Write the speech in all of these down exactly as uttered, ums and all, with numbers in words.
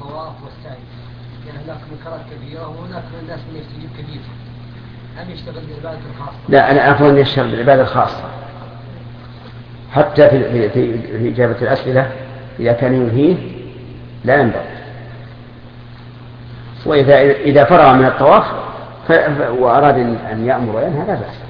الطواف والسعي، يعني هناك منكرات كبيرة وهناك الناس من يستجيب كبير، هم يشتغل بالعبادة الخاصة؟ لا، أنا أفضل أن يشتغل بالعبادة الخاصة حتى في, في, في إجابة الأسئلة إذا كان ينهيه لا ينبغي. وإذا إذا فرغ من الطواف وأراد أن يأمر وينهى لا بأس.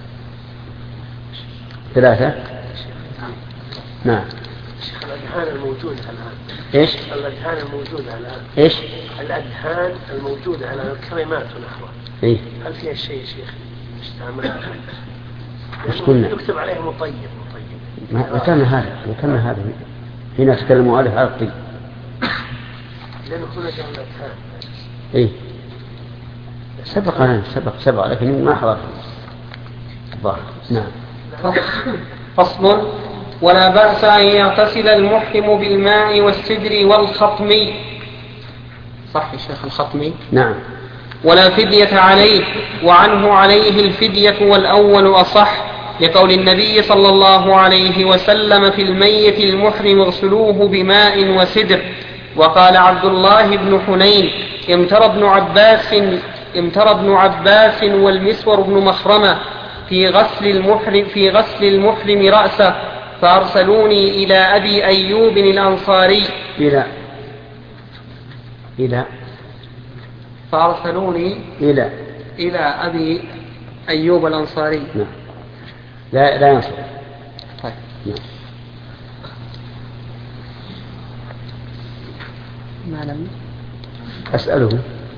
ثلاثة. نعم. شيخ الأذهان الموجودة الآن. إيش؟ الأذهان الموجودة الآن. إيش؟ الأذهان الموجودة الآن الكلمات ونحوها. إيه؟ هل فيها شيء شيخ استعملها؟ إيش قلنا؟ يكتب عليه مطيب مطيب. ذكرنا هذا ذكرنا هذا هنا تكلموا عليه على الطيب. لأنه هنا جاء الأذهان. إيه؟ سبق أنا سبق سبق لكن ما حضرت الظاهر. نعم. فصل. ولا بأس أن يغتسل المحرم بالماء والسدر والخطم. صح يا شيخ الخطم؟ نعم. ولا فدية عليه، وعنه عليه الفدية والأول أصح، لقول النبي صلى الله عليه وسلم في الميت المحرم اغسلوه بماء وسدر. وقال عبد الله بن حنين امتر ابن عباس امتر ابن عباس والمسور بن مخرمة في غسل المحرم في غسل المحرم رأسه، فأرسلوني إلى أبي أيوب الأنصاري إلى إلى فأرسلوني إلى إلى أبي أيوب الأنصاري. نعم. لا لا ينصر. طيب. نعم. ما لم أسأله.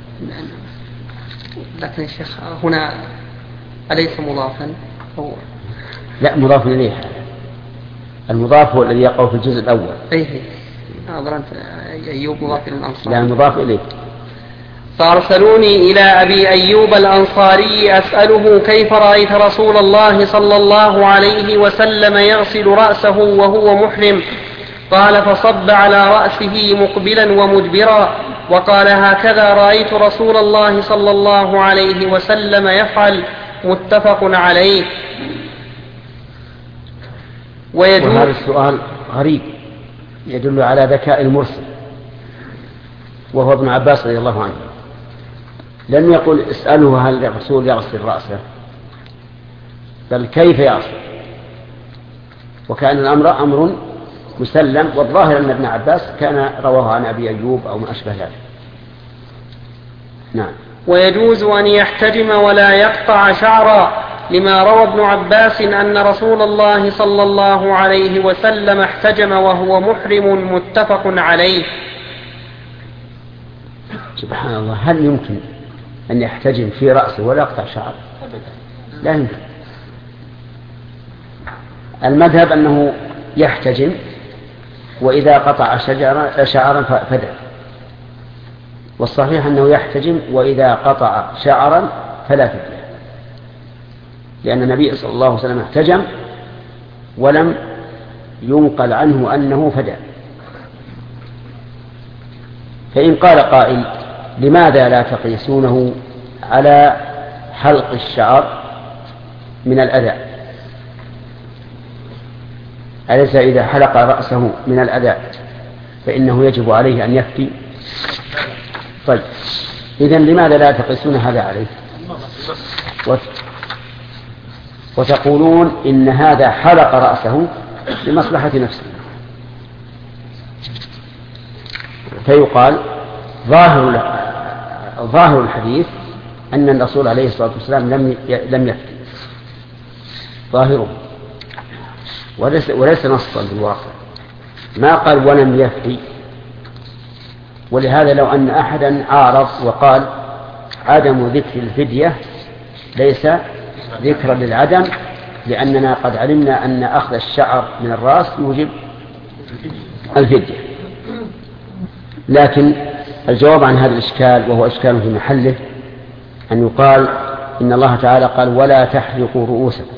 لكن يا شيخ هنا أليس مضافا؟ هو لا مضاف إليه. المضاف هو الذي يقع في الجزء الأول. أيه أظرنت أيوب مضاف إلى الأنصاري. لا مضاف إليه. فأرسلوني إلى أبي أيوب الأنصاري أسأله كيف رأيت رسول الله صلى الله عليه وسلم يغسل رأسه وهو محرم؟ قال فصب على رأسه مقبلا ومدبرا، وقال هكذا رأيت رسول الله صلى الله عليه وسلم يفعل. متفق عليه. وهذا السؤال غريب يدل على ذكاء المرسل وهو ابن عباس رضي الله عنه. لم يقل اسأله هل الرسول يغسل رأسه، بل كيف يغسل، وكان الأمر أمر مسلم. والظاهر أن ابن عباس كان رواه عن أبي أيوب أو ما أشبه ذلك. نعم. ويجوز أن يحتجم ولا يقطع شعرا، لما روى ابن عباس أن رسول الله صلى الله عليه وسلم احتجم وهو محرم. متفق عليه. سبحان الله، هل يمكن أن يحتجم في رأسه ولا يقطع شعر؟ لا يمكن. المذهب أنه يحتجم، وإذا قطع شعرا فدع. والصحيح أنه يحتجم وإذا قطع شعرا فلا فدية، لأن النبي صلى الله عليه وسلم احتجم ولم ينقل عنه أنه فدع. فإن قال قائل لماذا لا تقيسونه على حلق الشعر من الأذى؟ أليس إذا حلق رأسه من الأذى فإنه يجب عليه أن يفتي؟ طيب إذن لماذا لا تقيسون هذا عليه وتقولون إن هذا حلق رأسه لمصلحة نفسه؟ فيقال ظاهر ظاهر الحديث أن الرسول عليه الصلاة والسلام لم لم يفتي ظاهره، وليس, وليس نصا بالواقع. ما قال ولم يفتي. ولهذا لو أن أحدا عارض وقال عدم ذكر الفدية ليس ذكرا للعدم، لأننا قد علمنا أن أخذ الشعر من الرأس يوجب الفدية. لكن الجواب عن هذا الإشكال، وهو إشكال في محله، أن يقال إن الله تعالى قال ولا تحلقوا رؤوسكم،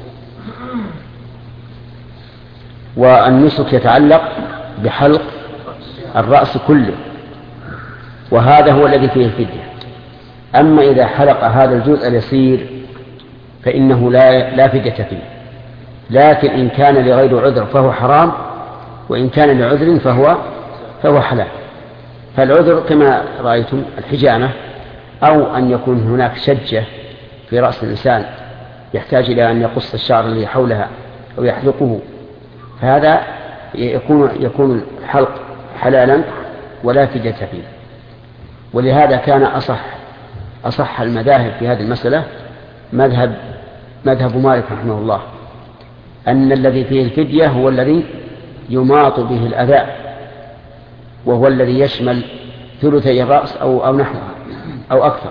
والنسك يتعلق بحلق الرأس كله، وهذا هو الذي فيه الفدية. أما إذا حلق هذا الجزء اليسير فإنه لا, لا فدية فيه، لكن إن كان لغير عذر فهو حرام، وإن كان لعذر فهو, فهو حلال. فالعذر كما رأيتم الحجامة، أو أن يكون هناك شجة في رأس الإنسان يحتاج إلى أن يقص الشعر الذي حولها أو يحلقه، فهذا يكون يكون الحلق حلالا ولا فدية فيه. ولهذا كان أصح أصح المذاهب في هذه المسألة مذهب مذهب مالك رحمه الله، أن الذي فيه الفدية هو الذي يماط به الأذى، وهو الذي يشمل ثلثي الرأس أو أو نحوها أو أكثر.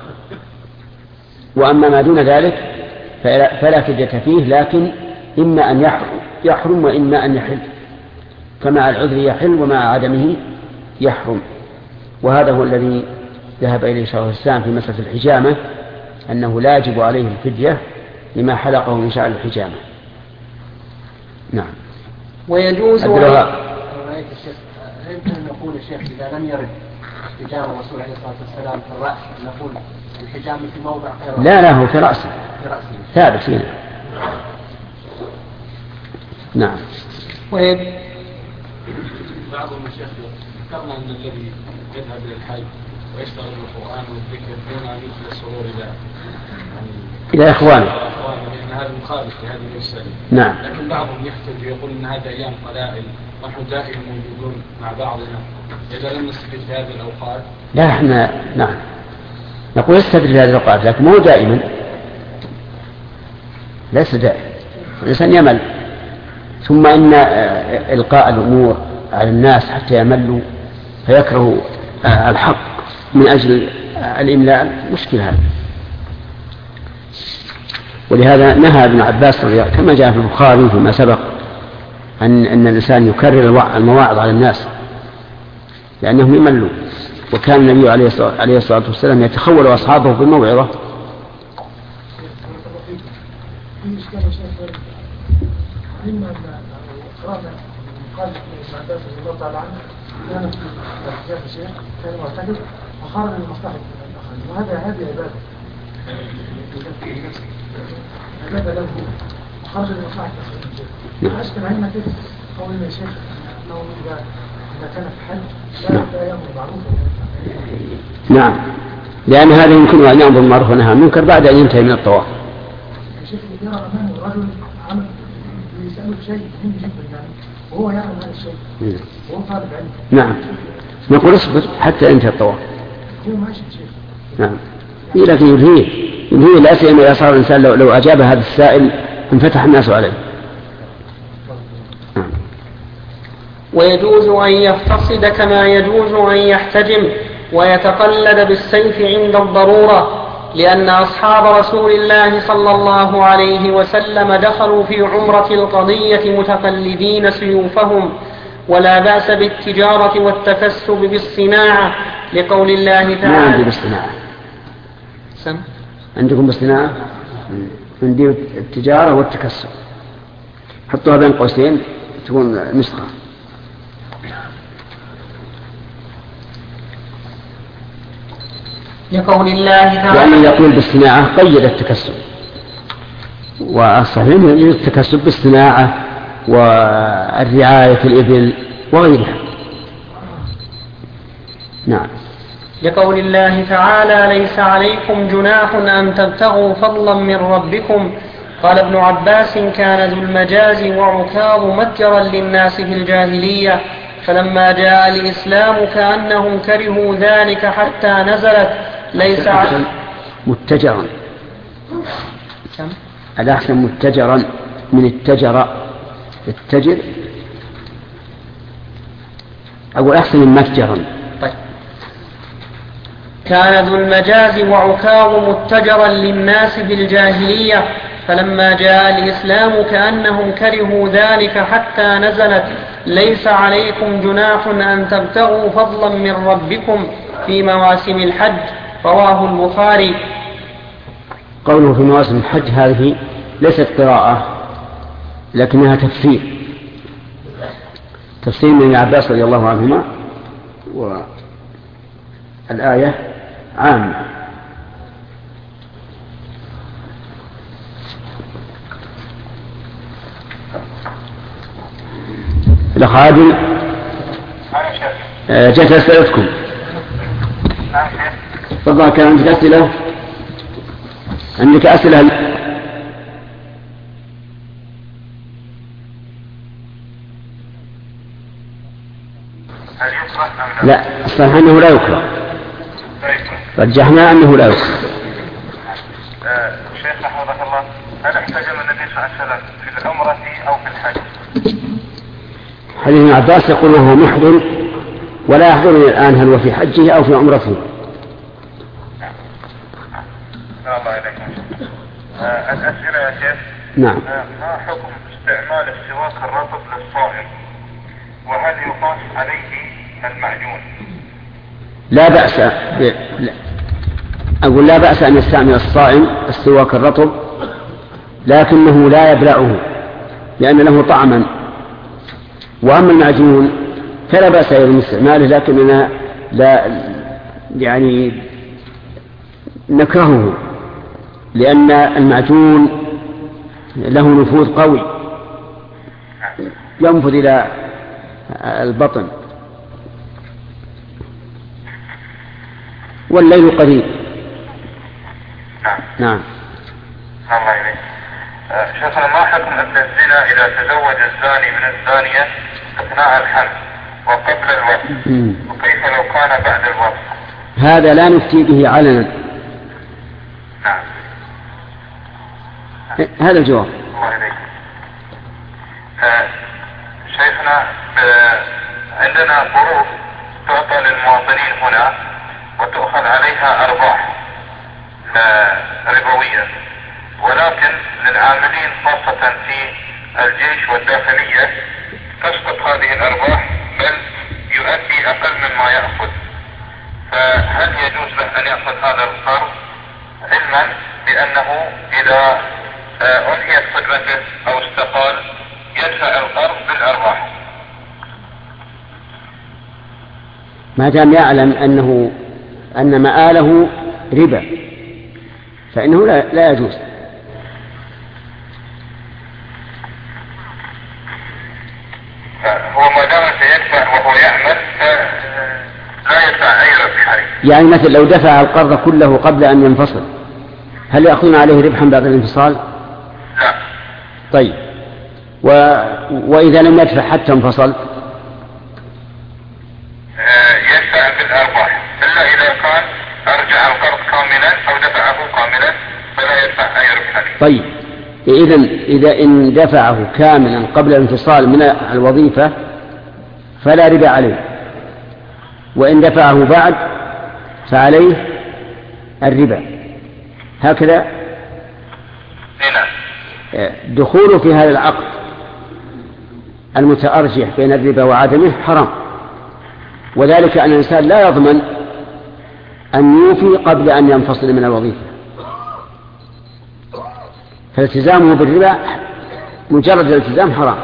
وأما ما دون ذلك فلا, فلا فدية فيه، لكن إما أن يحرم, يحرم وإما أن يحل، فمع العذر يحل ومع عدمه يحرم. وهذا هو الذي ذهب إليه شيخ الإسلام في مسألة الحجامة، أنه لا يجب عليه الفدية لما حلقه من شعر الحجامة. نعم. ويجوز هل يمكن أن نقول الشيخ إذا لم يرد حجام الرسول عليه الصلاة والسلام في الرأس نقول الحجام في موضع غير؟ لا لا، هو في رأسه ثابت هنا. نعم. ويب... بعض المشايخ ذكرنا أن الذي يذهب إلى الحج ويشتغل بالقرآن والذكر دون أن يدخل السرور إلى إلى إخوانه، لأن هذا مخالف لهذه الرسالة. نعم. لكن بعضهم يحتج ويقول أن هذا أيام قلائل ونحن دائما موجودون مع بعضنا، إذا لم نستفيد في هذه الأوقات. لا احنا نعم نقول استدرج في هذه الأوقات، لكن مو دائما، ليس دائما، الإنسان يمل. ثم إن إلقاء الأمور على الناس حتى يملوا فيكرهوا الحق من أجل الإملاء مشكل هذا. ولهذا نهى ابن عباس رضي الله عنه كما جاء في البخاري فيما سبق أن أن الإنسان يكرر المواعظ على الناس لأنهم يملوا. وكان النبي عليه الصلاة والسلام يتخول أصحابه بالموعظة. كان معتكف وخرج لمصلحة الآخرين، وهذا هذه عبادة عبادة له وخرج لمصلحة الآخرين. أشكل علم كده قول يا شيخ أنه إذا إذا كان في حج لا يأمر بالمعروف. نعم، لأن هذا يمكن أن يأمر بالمعروف ونهى عن المنكر بعد أن ينتهي من الطواف. يا شيخ إذا أمامه رجل عمل يسأله شيء مهم جدا يعني وهو يعلم هذا الشيء وهو طالب علم. نعم، نقول اصبر حتى ينتهي الطواف. هو ماشي شيخ. نعم، إيه لكن يلهيه يلهيه لا سيما إذا صار الإنسان لو, لو أجاب هذا السائل انفتح الناس عليه. نعم. ويجوز أن يفتصد كما يجوز أن يحتجم ويتقلد بالسيف عند الضرورة، لأن أصحاب رسول الله صلى الله عليه وسلم دخلوا في عمرة القضية متقلدين سيوفهم، ولا بأس بالتجارة والتكسب بالصناعة لقول الله تعالى. ما عندي بالصناعة. سم؟ عندكم بالصناعة؟ عندي التجارة والتكسب، حطوها بين قوسين تكون نسخة. لقول الله تعالى. لأنه يقول بالصناعة قيد التكسب، والصحيح يقول التكسب بالصناعة والرعاية الإبل وغيرها. نعم. لقول الله تعالى ليس عليكم جناح أن تبتغوا فضلا من ربكم. قال ابن عباس كان ذو المجاز وعكاظ متجرا للناس في الجاهلية، فلما جاء الإسلام كأنهم كرهوا ذلك حتى نزلت ليس عليكم متجرا. الأحسن متجرا من التجر التجر أو أحسن من متجرا. طيب. كان ذو المجاز وعكاظ متجرا للناس بالجاهلية، فلما جاء الإسلام كأنهم كرهوا ذلك حتى نزلت ليس عليكم جناح أن تبتغوا فضلا من ربكم في مواسم الحج. رواه البخاري. قوله في مواسم الحج هذه ليست قراءة لكنها تفسير تفسير من ابن عباس رضي الله عنهما، والآية عامة. الأخ عادل جت أسئلتكم. تفضل. كان عندك أسئلة؟ عندك أسئلة؟ لا، الصحيح أنه لا يكره. رجحنا أنه لا يكره. شيخ حفظك الله، هل احتجم النبي صلى الله عليه وسلم في العمرة أو في الحج؟ حديث ابن عباس يقول وهو محرم ولا يحضرني الآن هل هو في حجه أو في عمرته. الله إليكم. آه الأسئلة يا شيخ. نعم. آه ما حكم استعمال السواك الرطب للصائم، وهل يقاس عليه المعجون؟ لا بأس ب... لا. أقول لا بأس أن يستعمل الصائم السواك الرطب، لكنه لا يبلعه لأن له طعما. وأما المعجون فلا بأس أيضا من استعماله، لكننا لا يعني نكرهه لأن المعجون له نفوذ قوي ينفذ إلى البطن والليل قريب. نعم. الله إليك. أه شيخنا، ما حكم ابن الزنا إذا تزوج الزاني من الزانية أثناء الحمل وقبل الوقت، وكيف لو كان بعد الوقت؟ هذا لا نفتي به علنا. نعم. هذا الجواب. الله إليك. أه شيخنا، عندنا قروض تعطى للمواطنين هنا وتؤخذ عليها أرباح ربوية، ولكن للعاملين خاصة في الجيش والداخلية تسقط هذه الأرباح بل يؤدي أقل مما يأخذ، فهل يجوز له أن يأخذ هذا القرض، علما بأنه إذا أنهيت خدمته أو استقال يدفع القرض بالأرباح؟ ما دام يعلم أنه أن مآله ربا فإنه لا, لا يجوز. هو ما دام سيدفع وهو يعمل لا يدفع أي ربح عليه. يعني مثل لو دفع القرض كله قبل أن ينفصل هل يأخذون عليه ربحا بعد الانفصال؟ لا. طيب، و... وإذا لم يدفع حتى انفصل؟ يدفع بالأرباح، إلا إذا كان أرجع القرض كاملا أو دفعه كاملا فلا يدفع أي ربح عليه. طيب، إذن إذا إن دفعه كاملا قبل الانفصال من الوظيفة فلا ربا عليه، وإن دفعه بعد فعليه الربا. هكذا هنا دخوله في هذا العقد المتأرجح بين الربا وعدمه حرام، وذلك أن الإنسان لا يضمن أن يوفي قبل أن ينفصل من الوظيفة، فالتزامه بالربا مجرد الالتزام حرام.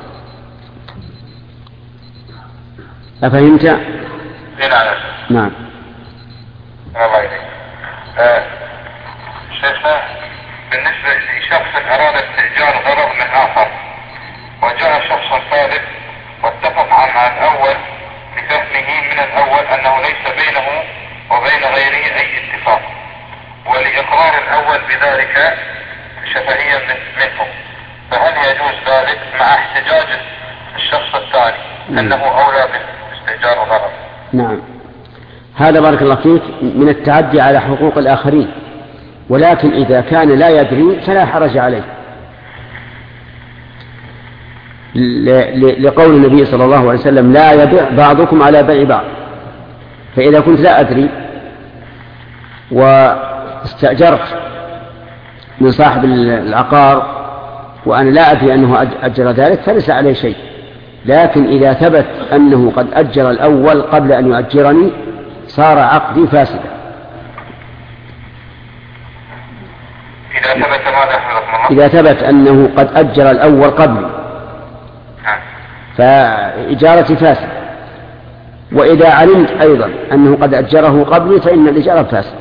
أفهمت؟ نعم. الله يديك. آه شيخنا، بالنسبة لشخص أراد استئجار غرض من آخر وجاء شخص ثالث واتفق مع الأول بفهمه من الأول أنه ليس بينه وبين غيره أي اتفاق، ولإقرار الأول بذلك شفهيا منه، فهل يجوز ذلك مع احتجاج الشخص الثاني أنه أولى باستئجار الغرض؟ نعم، هذا بارك الله فيك من التعدي على حقوق الآخرين، ولكن إذا كان لا يدري فلا حرج عليه، لقول النبي صلى الله عليه وسلم لا يبيع بعضكم على بيع بعض. فإذا كنت لا أدري واستأجرت من صاحب العقار وأنا لا أدري أنه أجر ذلك فليس عليه شيء، لكن إذا ثبت أنه قد أجر الأول قبل أن يؤجرني صار عقدي فاسدا. إذا ثبت ماذا حفظكم الله؟ إذا ثبت أنه قد أجر الأول قبلي فإجارتي فاسدة، وإذا علمت أيضا أنه قد أجره قبلي فإن الإجارة فاسدة.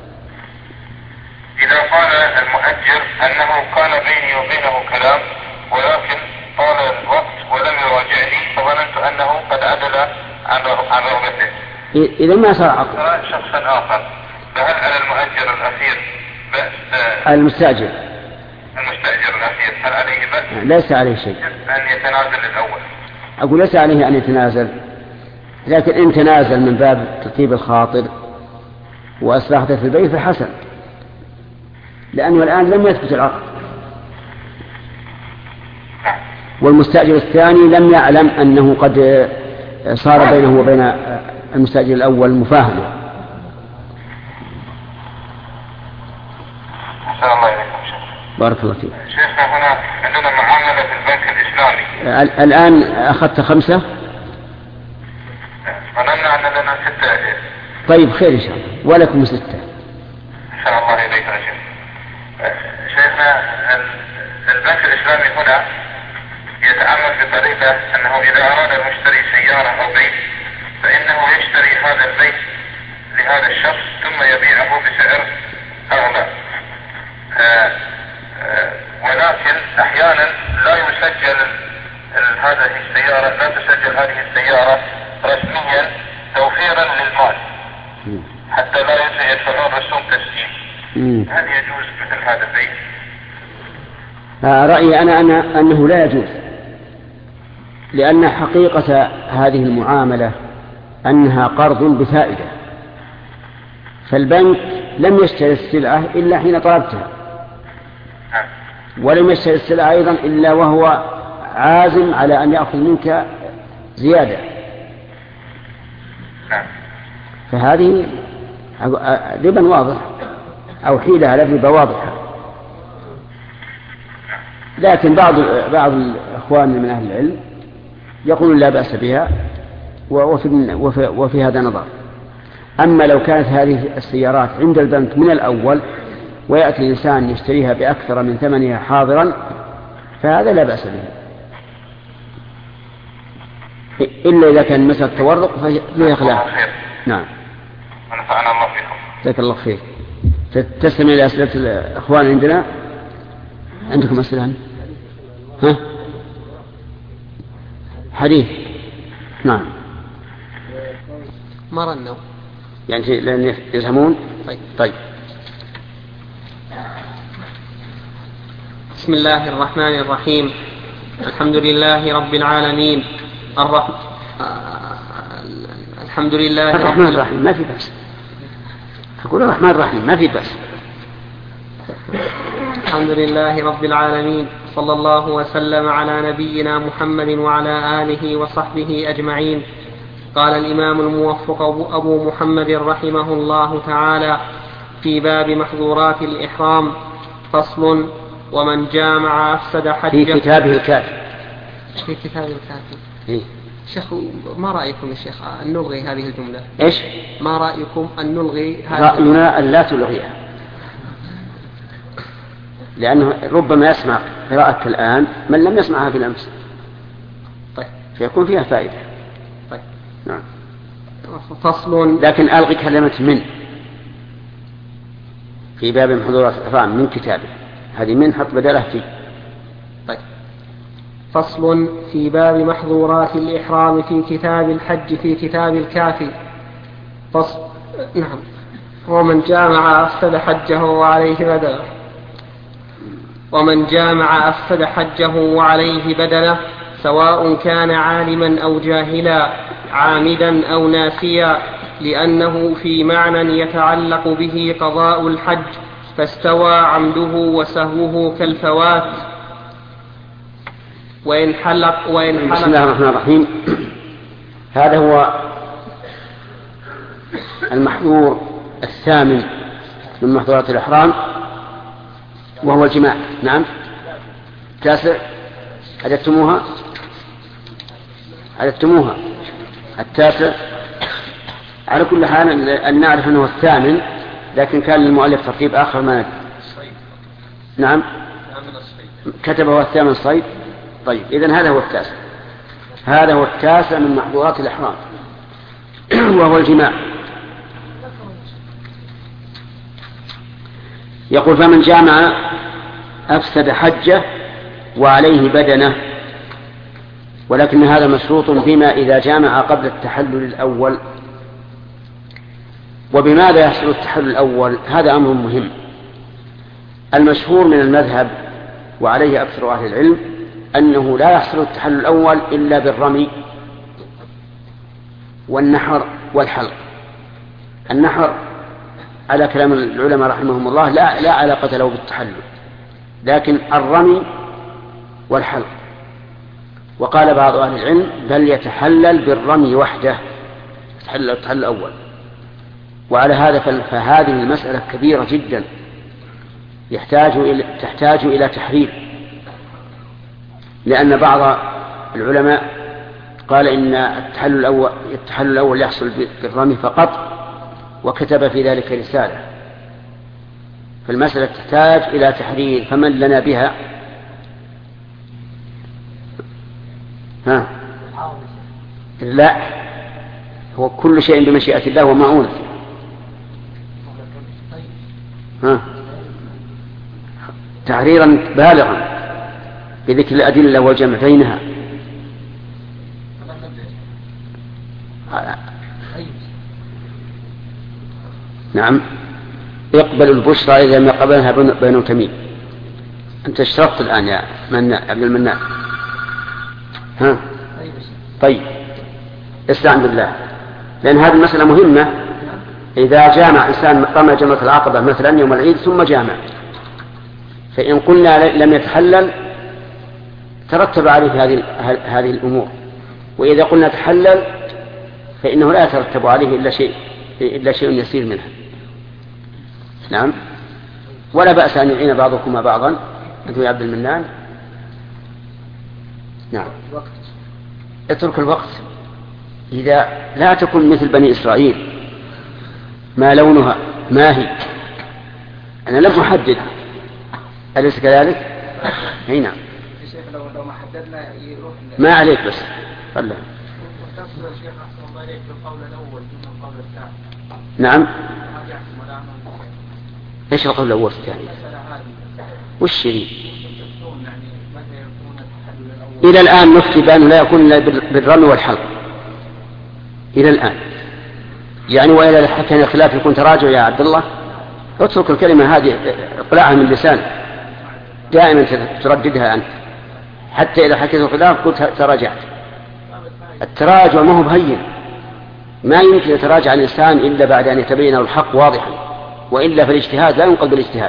إذا قال المؤجر أنه كان بيني وبينه كلام ولكن طال الوقت ولم يراجعني فظننت أنه قد عدل عن رغبتي إذا ما صار عقد شخص آخر، فهل على المؤجر الأخير بأس؟ المستأجر المستأجر الأخير هل عليه بأس؟ ليس عليه شيء أن يتنازل الأول. أقول ليس عليه أن يتنازل، لكن إن تنازل من باب تطيب الخاطر وأصلاحته في البيت فحسن، لأنه الآن لم يثبت العقد، والمستأجر الثاني لم يعلم أنه قد صار بينه وبين المستأجر الأول مفاهمة. أحسن الله إليكم شيخ. بارك الله فيك. شيخنا هنا عندنا معاملة في البنك الإسلامي. الآن أخذت خمسة؟ ظننا أن لنا ستة يا شيخ. طيب خير إن شاء الله، ولكم ستة. أحسن الله إليكم يا شيخ. شيخنا البنك الإسلامي هنا يتعامل بطريقة أنه إذا أراد المشتري سيارة أو بيت فإنه يشتري هذا البيت لهذا الشخص ثم يبيعه بسعر أغلى، آآ آآ ولكن أحيانا لا يسجل هذه السيارة لا تسجل هذه السيارة رسميا توفيرا للمال حتى لا يدفعون رسوم تسجيل. هل يجوز مثل هذا البيت؟ رأيي أنا, أنا أنه لا يجوز، لأن حقيقة هذه المعاملة أنها قرض بفائدة، فالبنك لم يشتري السلعة إلا حين طلبتها، ولم يشتري السلعة أيضا إلا وهو عازم على أن يأخذ منك زيادة، فهذه ربا واضح أو حيلة على ربا واضحة. لكن بعض بعض الإخوان من أهل العلم يقولون لا بأس بها، وفي, وفي, وفي هذا نظر. أما لو كانت هذه السيارات عند البنك من الأول ويأتي الإنسان يشتريها بأكثر من ثمنها حاضرا فهذا لا بأس به، إلا إذا كان مسألة تورق فيه خلاف. نعم. ونفعنا الله فيكم. جزاك الله خير. تستمع إلى أسئلة الإخوان عندنا. عندكم أسئلة؟ ها؟ حديث. نعم. مرنوا. يعني لأن يفهمون. طيب. طيب. بسم الله الرحمن الرحيم. الحمد لله رب العالمين. الرحمن الحمد لله الرحمن الرحيم ما في بأس. أقول الرحمن الرحيم ما في بأس. الحمد لله رب العالمين، صلى الله وسلم على نبينا محمد وعلى آله وصحبه أجمعين. قال الإمام الموفق أبو محمد رحمه الله تعالى في باب محظورات الإحرام: فصل: ومن جامع أفسد حجه. في كتابه الكافي. في كتابه الكافي. إيه؟ شيخ ما رأيكم يا شيخ أن نلغي هذه الجملة؟ إيش؟ ما رأيكم أن نلغي هذه؟ رأينا أن لا تلغيها، لأنه ربما يسمع قراءتك الآن من لم يسمعها في الأمس. طيب. فيكون فيها فائدة. طيب. نعم. فصل. لكن ألغي كلمة من في باب محظورات الإحرام من كتابه، هذه من حط بدلها فيه. طيب. فصل في باب محظورات الإحرام في كتاب الحج في كتاب الكافي. فصل. نعم. ومن جامع أفسد حجه وعليه بدنه. ومن جامع أفسد حجه وعليه بدنه، سواء كان عالما أو جاهلا، عامدا أو ناسيا، لأنه في معنى يتعلق به قضاء الحج، فاستوى عمده وسهوه كالفوات. وإن حلق وإن حلق. بسم الله الرحمن الرحيم. هذا هو المحظور الثامن من محظورات الإحرام، وهو الجماع. نعم. تاسع. عددتموها عددتموها التاسع. على كل حال أن نعرف أنه الثامن، لكن كان للمؤلف ترتيب آخر ما ندري. نعم. كتبه الثامن الصيد. طيب إذن هذا هو التاسع. هذا هو التاسع من محظورات الإحرام وهو الجماع. يقول: فمن جامع أفسد حجه وعليه بدنه، ولكن هذا مشروط فيما إذا جامع قبل التحلل الأول. وبماذا يحصل التحلل الأول؟ هذا أمر مهم. المشهور من المذهب وعليه أكثر أهل العلم أنه لا يحصل التحلل الأول إلا بالرمي والنحر والحلق. النحر على كلام العلماء رحمهم الله لا, لا علاقة له بالتحلل، لكن الرمي والحلق. وقال بعض أهل العلم بل يتحلل بالرمي وحده، يتحلل التحلل الأول. وعلى هذا فهذه المسألة كبيرة جدا يحتاج إلى تحتاج إلى تحرير، لأن بعض العلماء قال إن التحلل الأول, التحلل الأول يحصل بالرمي فقط، وكتب في ذلك رسالة. فالمسألة تحتاج إلى تحرير، فمن لنا بها؟ ها؟ لا، هو كل شيء بمشيئة الله ومعونته. ها؟ تحريرا بالغا بذكر الأدلة والجمع بينها. نعم، يقبل البشرى إذا ما قبلها بنو تميم. أنت اشترطت الآن يا مناء عبد المناء. ها؟ طيب، استعن بالله، لأن هذه المسألة مهمة. إذا جامع إنسان رمى جمرة العقبة مثلا يوم العيد ثم جامع، فإن قلنا لم يتحلل ترتب عليه هذه هذه الأمور، وإذا قلنا تحلل فإنه لا يترتب عليه إلا شيء إلا شيء يسير منها. نعم، ولا بأس أن يعين بعضكما بعضا. أنت يا عبد المنان. نعم، اترك الوقت. إذا لا تكن مثل بني إسرائيل ما لونها ما هي، أنا لم أحدد، أليس كذلك؟ أي نعم. لو ما حددنا يروح ما عليك بس خلنا. نعم، ايش القول الاول الثاني؟ وش شيء؟ الى الان نفتي بانه لا يكون الا بالرمي والحلق الى الان، يعني والى حتى الخلاف يكون تراجع. يا عبد الله اترك الكلمه هذه، اقلعها من لسانك، دائما ترددها انت، حتى اذا حكيت الخلاف قلت تراجعت. التراجع ما هو بهين، ما يمكن يتراجع الإنسان إلا بعد أن يتبين له الحق واضحا، وإلا فالاجتهاد لا ينقل بالاجتهاد.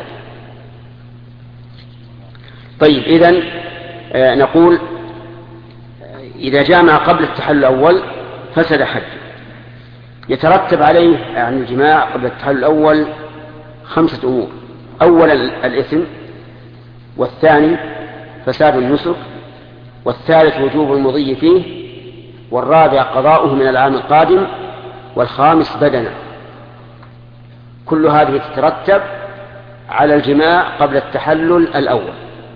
طيب، إذن آه نقول آه إذا جامع قبل التحلل الأول فسد حج. يترتب عليه عن يعني الجماع قبل التحلل الأول خمسة أمور: أولا الإثم، والثاني فساد النسك، والثالث وجوب المضي فيه، والرابع قضاؤه من العام القادم، والخامس بدنه. كل هذه تترتب على الجماع قبل التحلل الأول.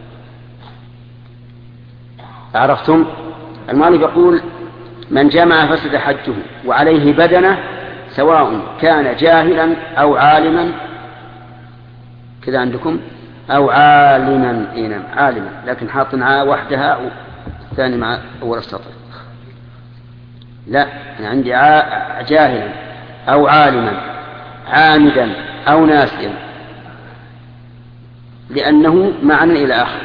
عرفتم؟ المؤلف يقول من جمع فسد حجه وعليه بدنه، سواء كان جاهلا أو عالما، كذا عندكم، أو عالما. إينا عالما، لكن حاطن وحدها والثاني مع أول السطر. لا، أنا عندي جاهلا أو عالما، عامدا أو ناسيا، لأنه معنى إلى آخر.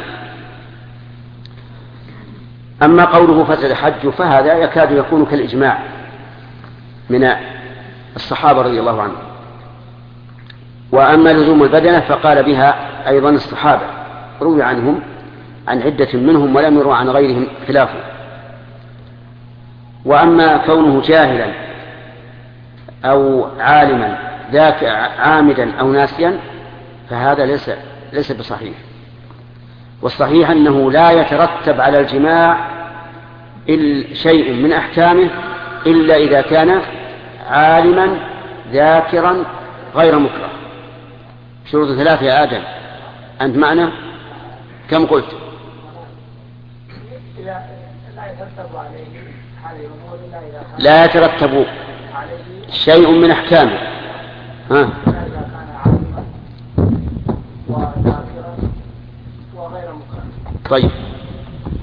أما قوله فسد حج فهذا يكاد يكون كالإجماع من الصحابة رضي الله عنهم. وأما لزوم البدنة فقال بها أيضا الصحابة، روي عنهم عن عدة منهم ولم يروى عن غيرهم خلافه. وأما كونه جاهلا أو عالما ذاك عامدا أو ناسيا فهذا ليس ليس بصحيح. والصحيح أنه لا يترتب على الجماع شيء من أحكامه إلا إذا كان عالما ذاكرا غير مكره. شروط ثلاثة يا آدم، أنت معنا كم قلت؟ لا يترتب شيء من أحكامه. ها؟ طيب،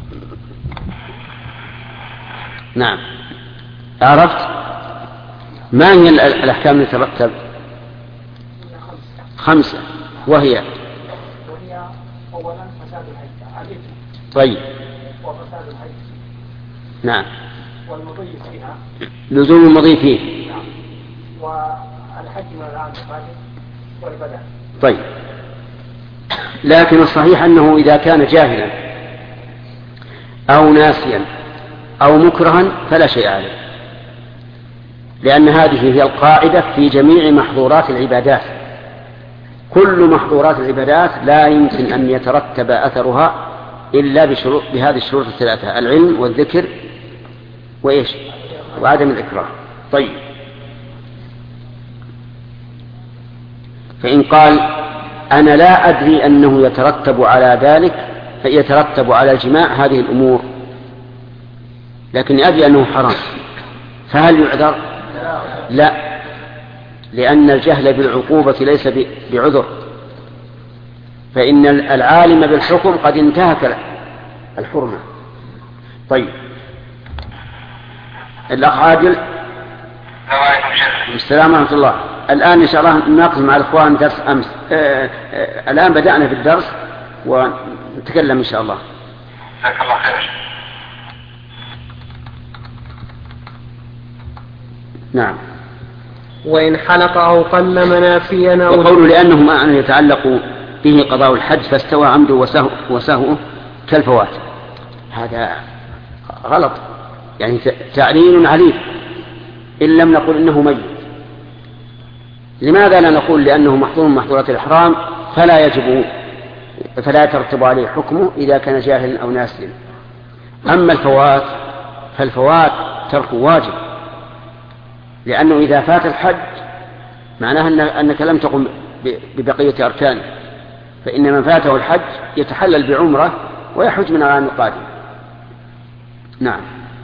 نعم، عرفت؟ ما هي الأحكام التي ترتب؟ خمسة، وهي وهي أولا فساد الحج عليه. طيب. وفساد الحج. نعم. والمضي فيها. لزوم المضي فيه. نعم. والحج من العام القادم والبدن. طيب. لكن الصحيح أنه إذا كان جاهلا أو ناسيا أو مكرها فلا شيء عليه، لأن هذه هي القاعدة في جميع محظورات العبادات. كل محظورات العبادات لا يمكن أن يترتب أثرها إلا بشروط بهذه الشروط الثلاثة: العلم والذكر وإيش وعدم الإكراه. طيب، فإن قال أنا لا أدري أنه يترتب على ذلك، فيترتب على الجماع هذه الأمور، لكن أدري أنه حرام، فهل يعذر؟ لا، لأن الجهل بالعقوبة ليس بعذر، فإن العالم بالحكم قد انتهك الحرمة. طيب، الأخ عادل. السلام ورحمة الله. الآن إن شاء الله نناقش مع الأخوان درس أمس. آآ آآ الآن بدأنا في الدرس ونتكلم إن شاء الله. جزاك الله خير. نعم. وإن حلق أو قل منافيا أو وقول لأنه ما أن يتعلق به قضاء الحج فاستوى عمده وسهو وسهوه كالفوات، هذا غلط، يعني تعليل عليه إن لم نقل إنه ميت. لماذا لا نقول لأنه محظور من محظورات الإحرام فلا يجب فلا يترتب عليه حكمه إذا كان جاهلا أو ناسيا؟ أما الفوات فالفوات ترك واجب، لأنه إذا فات الحج معناه أنك لم تقم ببقية أركانه، فإن من فاته الحج يتحلل بعمرة ويحج من العام القادم. نعم.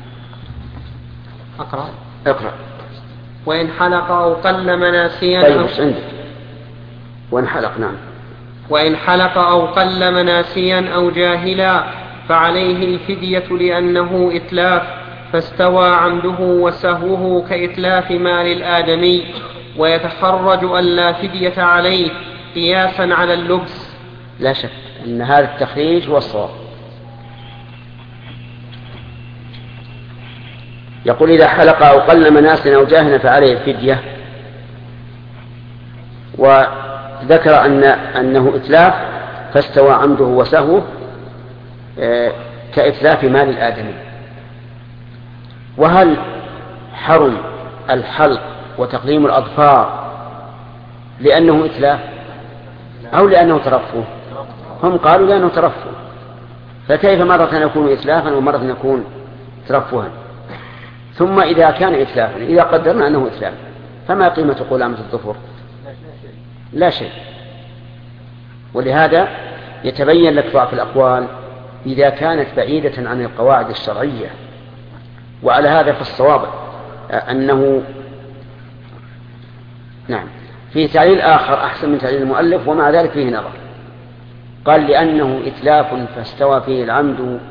أقرأ. اقرأ. وإن حلق أو قل مناسيا. طيب، ايش عندك؟ وإن حلق. نعم. وإن حلق أو قل مناسيا أو جاهلا فعليه الفدية لأنه إتلاف، فاستوى عمده وسهوه كإتلاف مال الآدمي، ويتخرج أن لا فدية عليه قياسا على اللبس. لا شك أن هذا التخريج هو الصواب. يقول إذا حلق أو قل مناسيا أو جاهلا فعليه الفدية، وذكر أن أنه إتلاف، فاستوى عمده وسهوه كإتلاف مال الآدمي. وهل حرم الحلق وتقليم الأظفار لأنه إتلاف أو لأنه ترفه؟ هم قالوا لأنه ترفه، فكيف مرة يكون إتلافا ومرة يكون ترفها؟ ثم إذا كان إتلافا، إذا قدرنا أنه إتلاف، فما قيمة قلامة الظفر؟ لا شيء. ولهذا يتبين لك ضعف الأقوال إذا كانت بعيدة عن القواعد الشرعية. وعلى هذا فالصواب أنه نعم فيه تعليل آخر أحسن من تعليل المؤلف، ومع ذلك فيه نظر. قال لأنه إتلاف فاستوى فيه العمد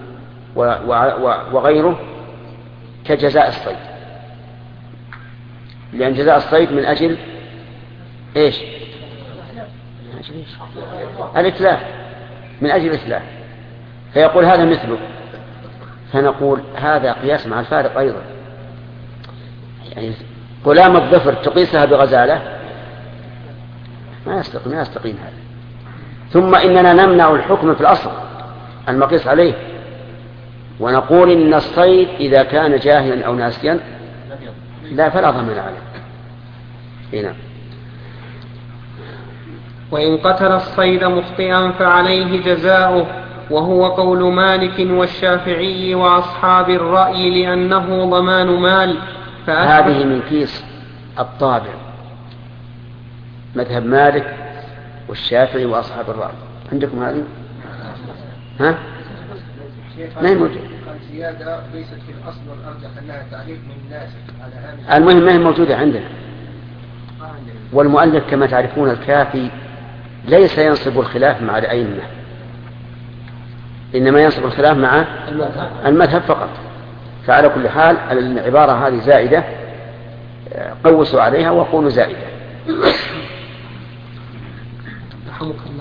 وغيره كجزاء الصيد، لأن جزاء الصيد من أجل إيش؟ الإتلاف، من أجل الإتلاف، فيقول هذا مثله، فنقول هذا قياس مع الفارق أيضا. يعني قلام الظفر تقيسها بغزالة ما يستقيم, ما يستقيم هذا. ثم إننا نمنع الحكم في الأصل المقيس عليه، ونقول إن الصيد إذا كان جاهلا أو ناسيا لا فلا ضمان عليه. هنا وإن قتل الصيد مخطئا فعليه جزاؤه، وهو قول مالك والشافعي وأصحاب الرأي لأنه ضمان مال. هذه من كيس الطابع، مذهب مالك والشافعي وأصحاب الرأي. عندكم هذه؟ ها؟ ما هي موجودة. الزيادة ليست في الأصل والأرجح أنها تعريف من الناس على هذه. المهم ما هي موجودة عندنا. والمؤلف كما تعرفون الكافي ليس ينصب الخلاف مع الأئمة، إنما ينصب الخلاف مع المذهب فقط. فعلى كل حال العبارة هذه زائدة قوسوا عليها وقولوا زائدة. رحمك الله.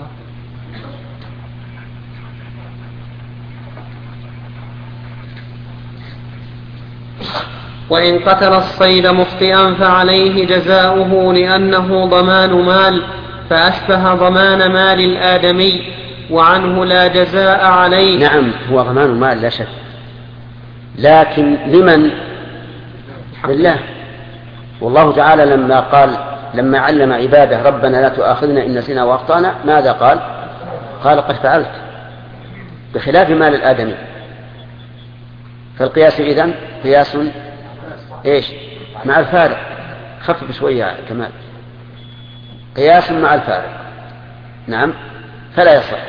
وإن قتل الصيد مخطئا فعليه جزاؤه لأنه ضمان مال فأشبه ضمان مال الآدمي وعنه لا جزاء عليه. نعم هو ضمان مال لا شك، لكن لمن؟ لله. والله تعالى لما قال لما علم عباده ربنا لا تؤاخذنا إن نسينا وأخطأنا ماذا قال؟ قال قد فعلت، بخلاف مال الآدمي. فالقياس إذن قياس إيش؟ مع الفارق. خفف شوية كمال. قياس مع الفارق. نعم فلا يصح.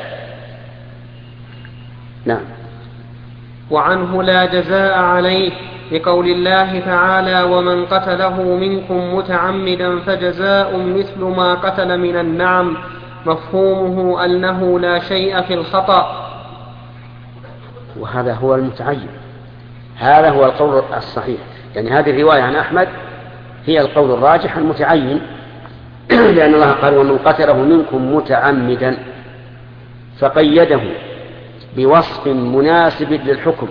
نعم. وعنه لا جزاء عليه لقول الله تعالى ومن قتله منكم متعمدا فجزاء مثل ما قتل من النعم، مفهومه أنه لا شيء في الخطأ. وهذا هو المتعين، هذا هو القول الصحيح. يعني هذه الرواية عن أحمد هي القول الراجح المتعين لأن الله قال ومن قتله منكم متعمدا فقيده بوصف مناسب للحكم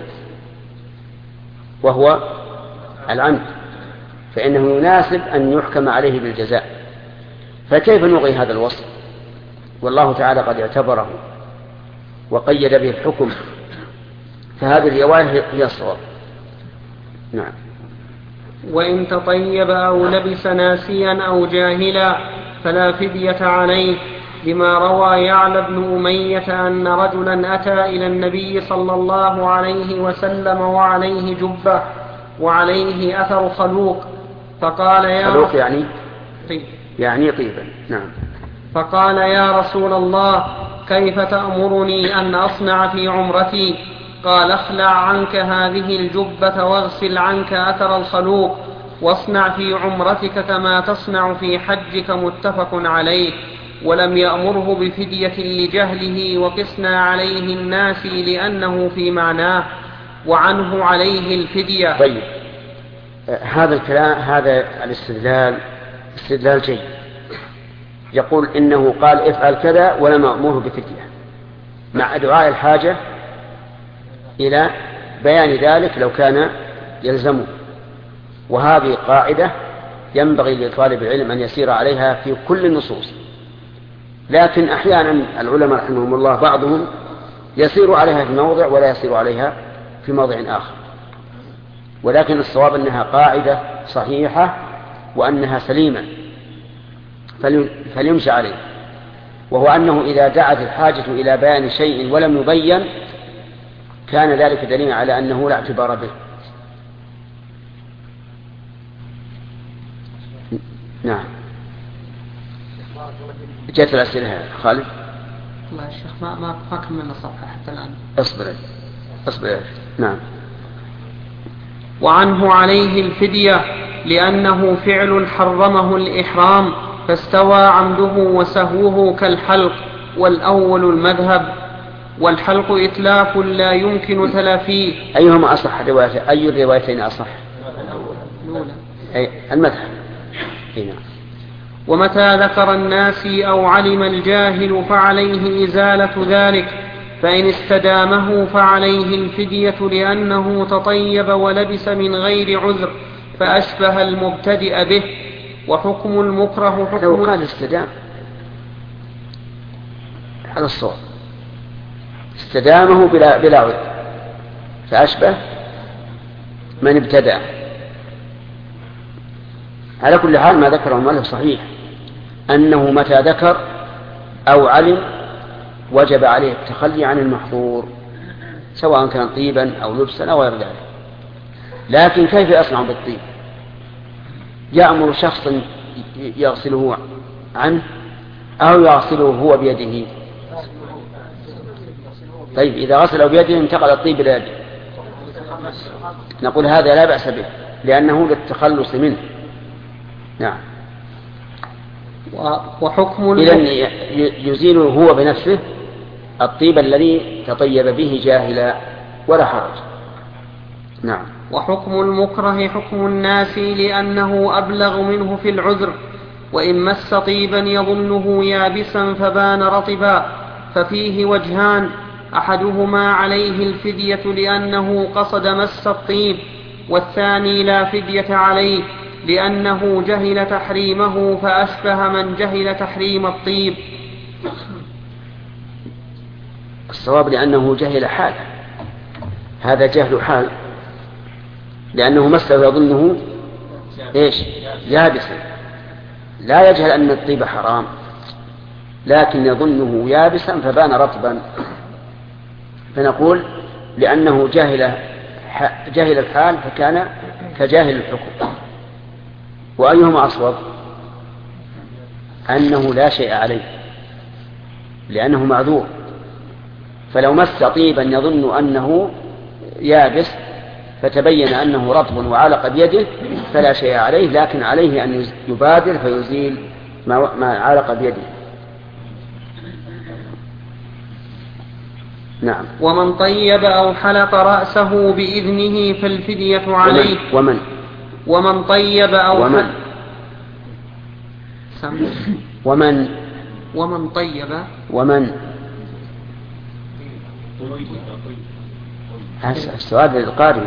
وهو العمد، فإنه يناسب أن يحكم عليه بالجزاء. فكيف نلغي هذا الوصف والله تعالى قد اعتبره وقيد به الحكم؟ فهذه الرواية هي الصواب. نعم. وإن تطيب أو لبس ناسيا أو جاهلا فلا فدية عليه، لما روى يعلى بن أمية أن رجلا أتى إلى النبي صلى الله عليه وسلم وعليه جبة وعليه أثر خلوق فقال يا خلوق يعني طيب يعني طيبا. نعم. فقال يا رسول الله كيف تأمرني أن أصنع في عمرتي؟ قال اخلع عنك هذه الجبة واغسل عنك أثر الخلوق واصنع في عمرتك كما تصنع في حجك، متفق عليه. ولم يأمره بفدية لجهله وقسنا عليه الناس لأنه في معناه، وعنه عليه الفدية. طيب هذا الكلام هذا الاستدلال استدلال جيد. يقول إنه قال افعل كذا ولم أأمره بفدية مع دعاء الحاجة إلى بيان ذلك لو كان يلزمه. وهذه قاعدة ينبغي لطالب العلم أن يسير عليها في كل النصوص، لكن أحيانا العلماء رحمهم الله بعضهم يسير عليها في موضع ولا يسير عليها في موضع آخر، ولكن الصواب أنها قاعدة صحيحة وأنها سليمة فليمشى عليه، وهو أنه إذا دعت الحاجة إلى بيان شيء ولم يبين كان ذلك دليلا على أنه لا اعتبار به. نعم. جاءت الأسئلة خالد. الله يا شيخ ما ما ما كملنا الصفحة حتى الآن. اصبر اصبر. نعم. وعنه عليه الفدية لأنه فعل حرمه الإحرام فاستوى عمده وسهوه كالحلق، والأول المذهب، والحلق إتلاف لا يمكن تلافيه. أيهما أصح رواية؟ أي الروايتين أصح؟ الأولى. أي المذهب. هنا. ومتى ذكر الناس أو علم الجاهل فعليه إزالة ذلك، فإن استدامه فعليه الفدية لأنه تطيب ولبس من غير عذر فأشبه المبتدئ به. وحكم المكره حكم لو قال استدام على الصواب، استدامه بلا, بلا عذر فأشبه من ابتدع. على كل حال ما ذكره المؤلف صحيح، أنه متى ذكر أو علم وجب عليه التخلي عن المحظور سواء كان طيبا أو لبسا أو غير ذلك. لكن كيف يصنع بالطيب؟ يأمر شخصا يغسله عنه أو يغسله هو بيده؟ طيب إذا غسله بيده انتقل الطيب إلى يده، نقول هذا لا بأس به لأنه للتخلص منه. نعم. وحكم إذن يزيله هو بنفسه الطيب الذي تطيب به جاهلا ولا حرج. نعم. وحكم المكره حكم الناس لأنه أبلغ منه في العذر، وإن مس طيبا يظنه يابسا فبان رطبا ففيه وجهان، أحدهما عليه الفدية لأنه قصد مس الطيب، والثاني لا فدية عليه لأنه جهل تحريمه فأشبه من جهل تحريم الطيب. الصواب لأنه جهل حال، هذا جهل حال، لأنه مسه يظنه إيش؟ يابسا، لا يجهل أن الطيب حرام، لكن يظنه يابسا فبان رطبا، فنقول لأنه جهل جهل الحال فكان كجاهل الحكم. وأيهما أصوب؟ أنه لا شيء عليه لأنه معذور، فلو مس طيبا يظن أنه يابس فتبين أنه رطب وعلق بيده فلا شيء عليه، لكن عليه أن يبادر فيزيل ما علق بيده. نعم. ومن طيب أو حلق رأسه بإذنه فالفدية عليه. ومن ومن طيب أو ومن حلق ومن ومن طيب ومن السؤال للقارئ.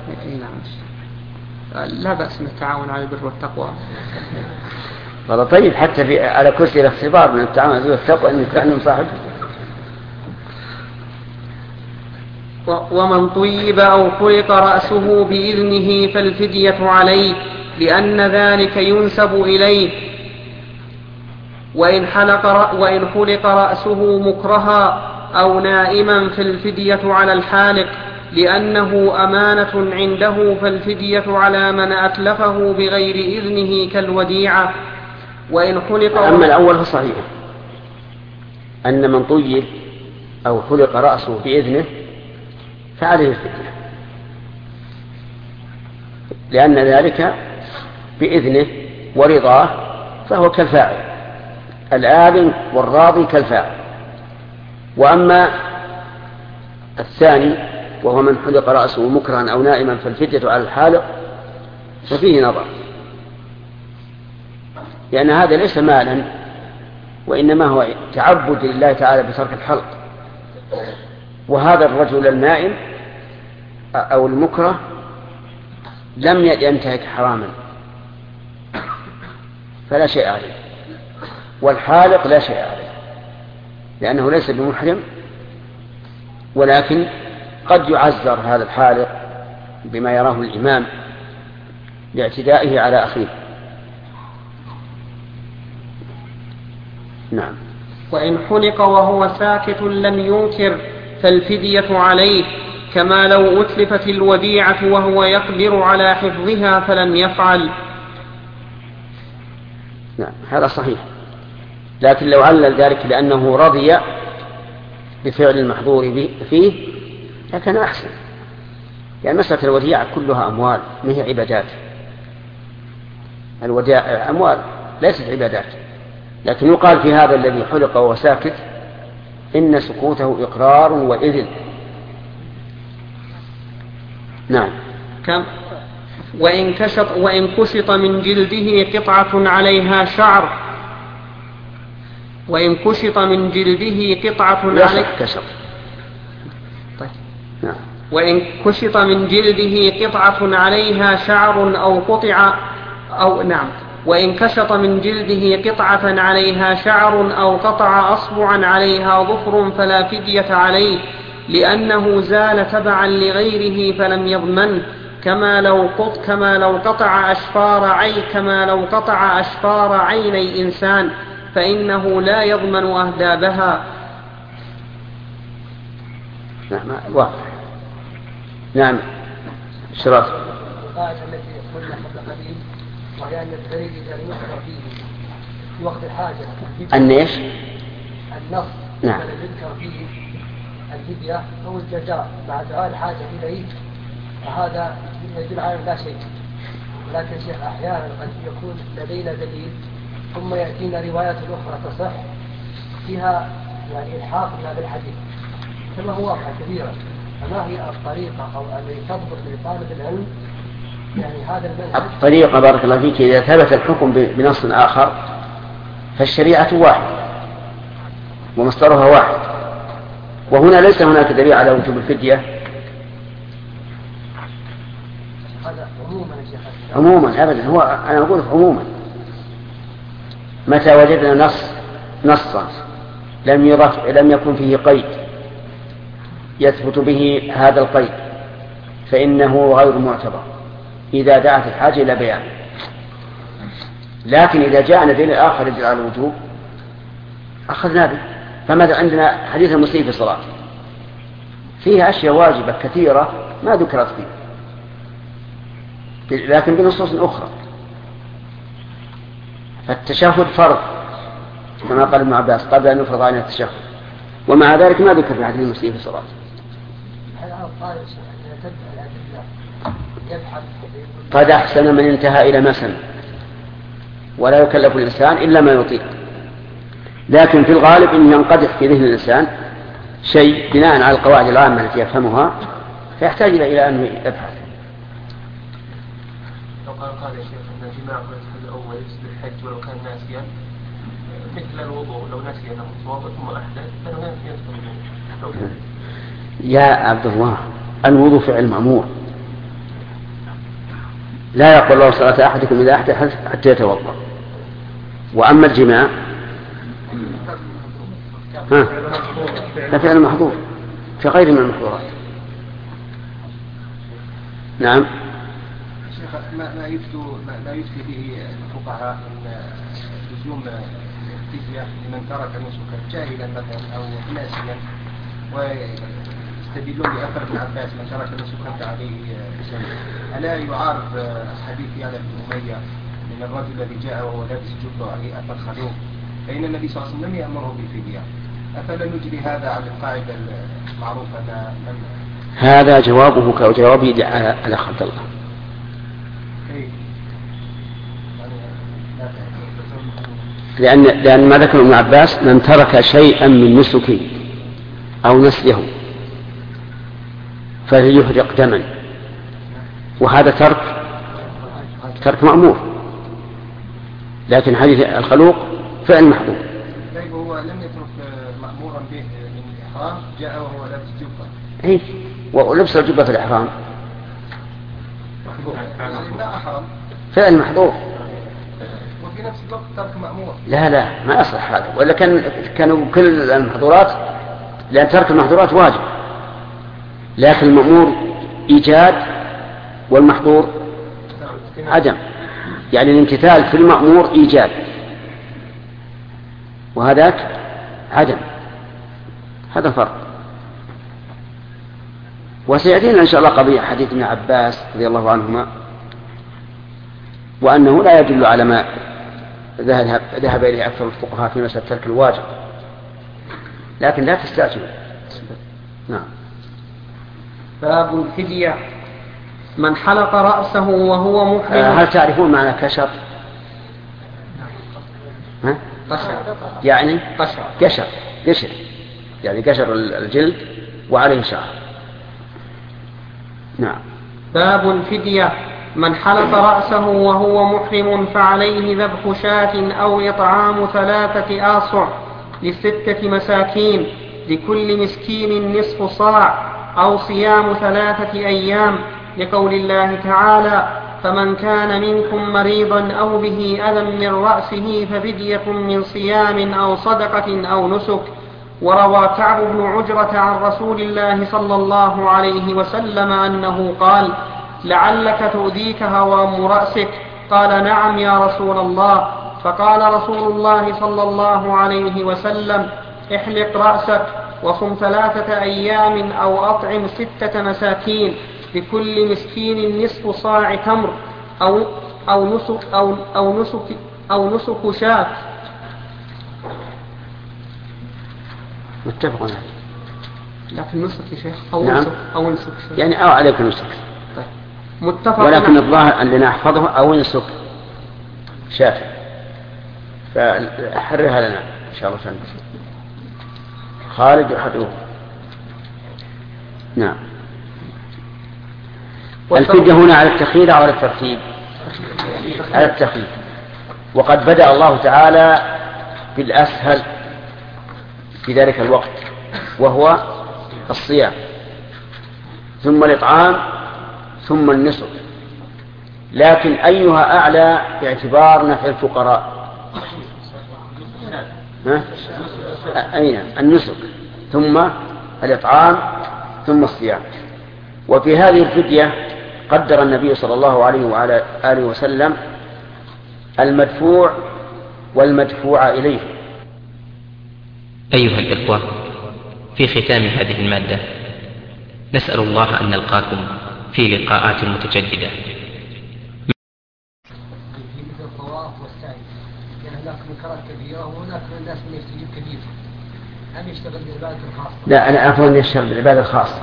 لا بأس من التعاون على البر والتقوى. والله طيب، حتى في على كرسي الاختبار من التعاون على البر والتقوى أن يكون صاحب. ومن طيب أو حلق رأسه بإذنه فالفدية عليه لأن ذلك ينسب إليه، وإن حلق, وإن حلق رأسه مكرها أو نائما فالفدية على الحالق لأنه أمانة عنده، فالفدية على من أتلفه بغير إذنه كالوديعة. وإن حلق أما الأول فصحيح أن من طيب أو حلق رأسه بإذنه فعليه الفدية، لأن ذلك بإذنه ورضاه فهو كالفاعل، الآذن والراضي كالفاعل. وأما الثاني وهو من حلق رأسه مكرها أو نائما فالفدية على الحالق ففيه نظر، لأن هذا ليس مالا وإنما هو تعبد لله تعالى بترك الحلق، وهذا الرجل النائم أو المكره لم ينتهك حراما فلا شيء عليه، والحالق لا شيء عليه لأنه ليس بمحرم، ولكن قد يعذر هذا الحالق بما يراه الإمام لاعتدائه على أخيه. نعم. وإن حلق وهو ساكت لم ينكر فالفدية عليه، كما لو أتلفت الوديعة وهو يقدر على حفظها فلم يفعل. نعم هذا صحيح، لكن لو علل ذلك لأنه رضي بفعل المحظور فيه لكن أحسن، يعني مسألة الوديعة كلها أموال ما هي عبادات، الوديعة أموال ليست عبادات، لكن يقال في هذا الذي حلق وهو ساكت إن سكوته إقرار وإذن. نعم. كم وإن كشط, وإن كشط من جلده قطعة عليها شعر وإن كشط من جلده قطعة عليها كشط. طيب. نعم. وإن كشط من جلده قطعة عليها شعر أو قطع أو نعم وإن كشط من جلده قطعة عليها شعر أو قطع أصبعا عليها ظفر فلا فدية عليه، لأنه زال تبعا لغيره فلم يضمن، كما لو قط كما لو قطع أشفار عين كما لو قطع أشفار عيني إنسان فإنه لا يضمن أهدابها. نعم واضح. نعم شراط. القاعدة التي قلنا قبل قليل وهي أن الدليل إذا لم يذكر فيه في وقت الحاجة أن إيش؟ النص نعم. إذا لم يذكر فيه الفدية أو الجزاء مع دعاء الحاجة إليه فهذا يدل على لا شيء، ولكن شيخ أحيانا قد يكون لدينا دليل ثم يأتينا روايات أخرى تصح فيها يعني إلحاق بهذا الحديث كما هو واقع كثيرا. فما هي الطريقة أو التي تضبط لطالب العلم يعني هذا المنهج؟ الطريقة بارك الله فيك إذا ثبت الحكم بنص آخر فالشريعة واحدة ومصدرها واحد، وهنا ليس هناك دليل على وجوب الفدية. هذا عموما يا شيخ. عموما أبدا، هو أنا أقول عموما متى وجدنا نص نصا لم يضف لم يكن فيه قيد يثبت به هذا القيد فإنه غير معتبر إذا دعت الحاجة إلى بيان. لكن إذا جاءنا دليل آخر يدل على الوجوب أخذنا به. فماذا عندنا حديث المسيء في صلاة فيها أشياء واجبة كثيرة ما ذكرت فيه لكن بنصوص أخرى. فالتشهد فرض كما قال ابن عباس قبل أن يفرض علينا التشهد، ومع ذلك ما ذكر في حديث المسيء في صلاة. قد أحسن من انتهى إلى ما سمع ولا يكلف الإنسان إلا ما يطيق. لكن في الغالب إن ينقدح في ذهن الإنسان شيء بناء على القواعد العامة التي يفهمها فيحتاج إلى أن يبحث. لو قال قال يا شيخ أن الجماع في الأول يفسد الحج ولو كان ناسيا مثل الوضوء لو نسي أنه متوضأ ثم أحدث فإنه يفسد. يا عبد الله الوضوء فعل مأمور، لا يقبل الله صلاة أحدكم إذا أحدث حتى يتوضأ. وأما الجماع ها فعل محظور في غير من المحظورات. نعم. شيخ ما ما يفتي ما يفتي به الفقهاء من لزوم الفدية لمن ترك نسكا جاهلا مثلا أو ناسيا، ويستدلون بأثر ابن عباس من ترك نسكا فعليه سنة. ألا يعارض حديث يعلى بن أمية من الرجل الذي جاء وهو لابس جبة عليه أثر خلوق فإن النبي صلى الله عليه وسلم لم يأمره بالفدية؟ أفلا نجري هذا على القاعدة المعروفة من هذا جوابه كجوابي على خلق الله. لأن لأن ما ذكر ابن عباس من ترك شيئا من نسكه أو نسيه فليحرق دما، وهذا ترك ترك مأمور، لكن حديث الخلوق فعل محظور. طيب هو لم يترك مأمورا به من الإحرام، جاء وهو لابس جبة. إيه ولبس الجبة في الإحرام لا أحرم فعل محظور وفي نفس الوقت ترك مأمور. لا لا ما يصح هذا، ولا كان كانوا كل المحظورات، لأن ترك المحظورات واجب، لكن المأمور إيجاد والمحظور عدم، يعني الامتثال في المأمور إيجاد وهذاك عدم، هذا فرق. وسيأتينا إن شاء الله قضية حديث ابن عباس رضي الله عنهما وأنه لا يدل على ما ذهب, ذهب إليه أكثر الفقهاء في مسألة ترك الواجب، لكن لا تستعجلوا. نعم. باب الفدية. من حلق رأسه وهو محرم. آه هل تعرفون معنى كشر؟ ها؟ قشر يعني قشر قشر قشر يعني قشر الجلد وعليه شعر. نعم. باب الفدية. من حلق رأسه وهو محرم فعليه ذبح شاة أو إطعام ثلاثة آصع لستة مساكين لكل مسكين نصف صاع أو صيام ثلاثة أيام، لقول الله تعالى: فمن كان منكم مريضا أو به أذى من رأسه ففدية من صيام أو صدقة أو نسك. وروى كعب بن عجرة عن رسول الله صلى الله عليه وسلم أنه قال: لعلك تؤذيك هوام رأسك؟ قال: نعم يا رسول الله. فقال رسول الله صلى الله عليه وسلم: احلق رأسك وصم ثلاثة أيام أو أطعم ستة مساكين لكل مسكين نصف صاع تمر أو أو نسك أو أو نسك أو نسك شاة. متفق عليه. لكن نسك يا شيخ أو نعم. نسك أو نسك شاة. يعني أو عليك نسك. طيب. متفق. ولكن الظاهر أن لنا نحفظه أو نسك شاة، فحررها لنا إن شاء الله سنة. خالد يحرره. نعم. الفدية هنا على التخيير أو على الترتيب؟ على التخيير. وقد بدأ الله تعالى بالأسهل في ذلك الوقت وهو الصيام، ثم الإطعام، ثم النسك. لكن أيها أعلى باعتبار نفع الفقراء؟ ها؟ أين النسك، ثم الإطعام، ثم الصيام. وفي هذه الفدية قدر النبي صلى الله عليه وعلى آله وسلم المدفوع والمدفوع إليه. أيها الإخوة، في ختام هذه المادة نسأل الله أن نلقاكم في لقاءات متجددة. مثل الطواف والسعي، يعني هناك منكرات كبيرة وهناك من الناس من يستجيب كبير، هم يشتغل بالعبادة الخاصة؟ لا، أنا أفضل أن يشتغل بالعبادة الخاصة،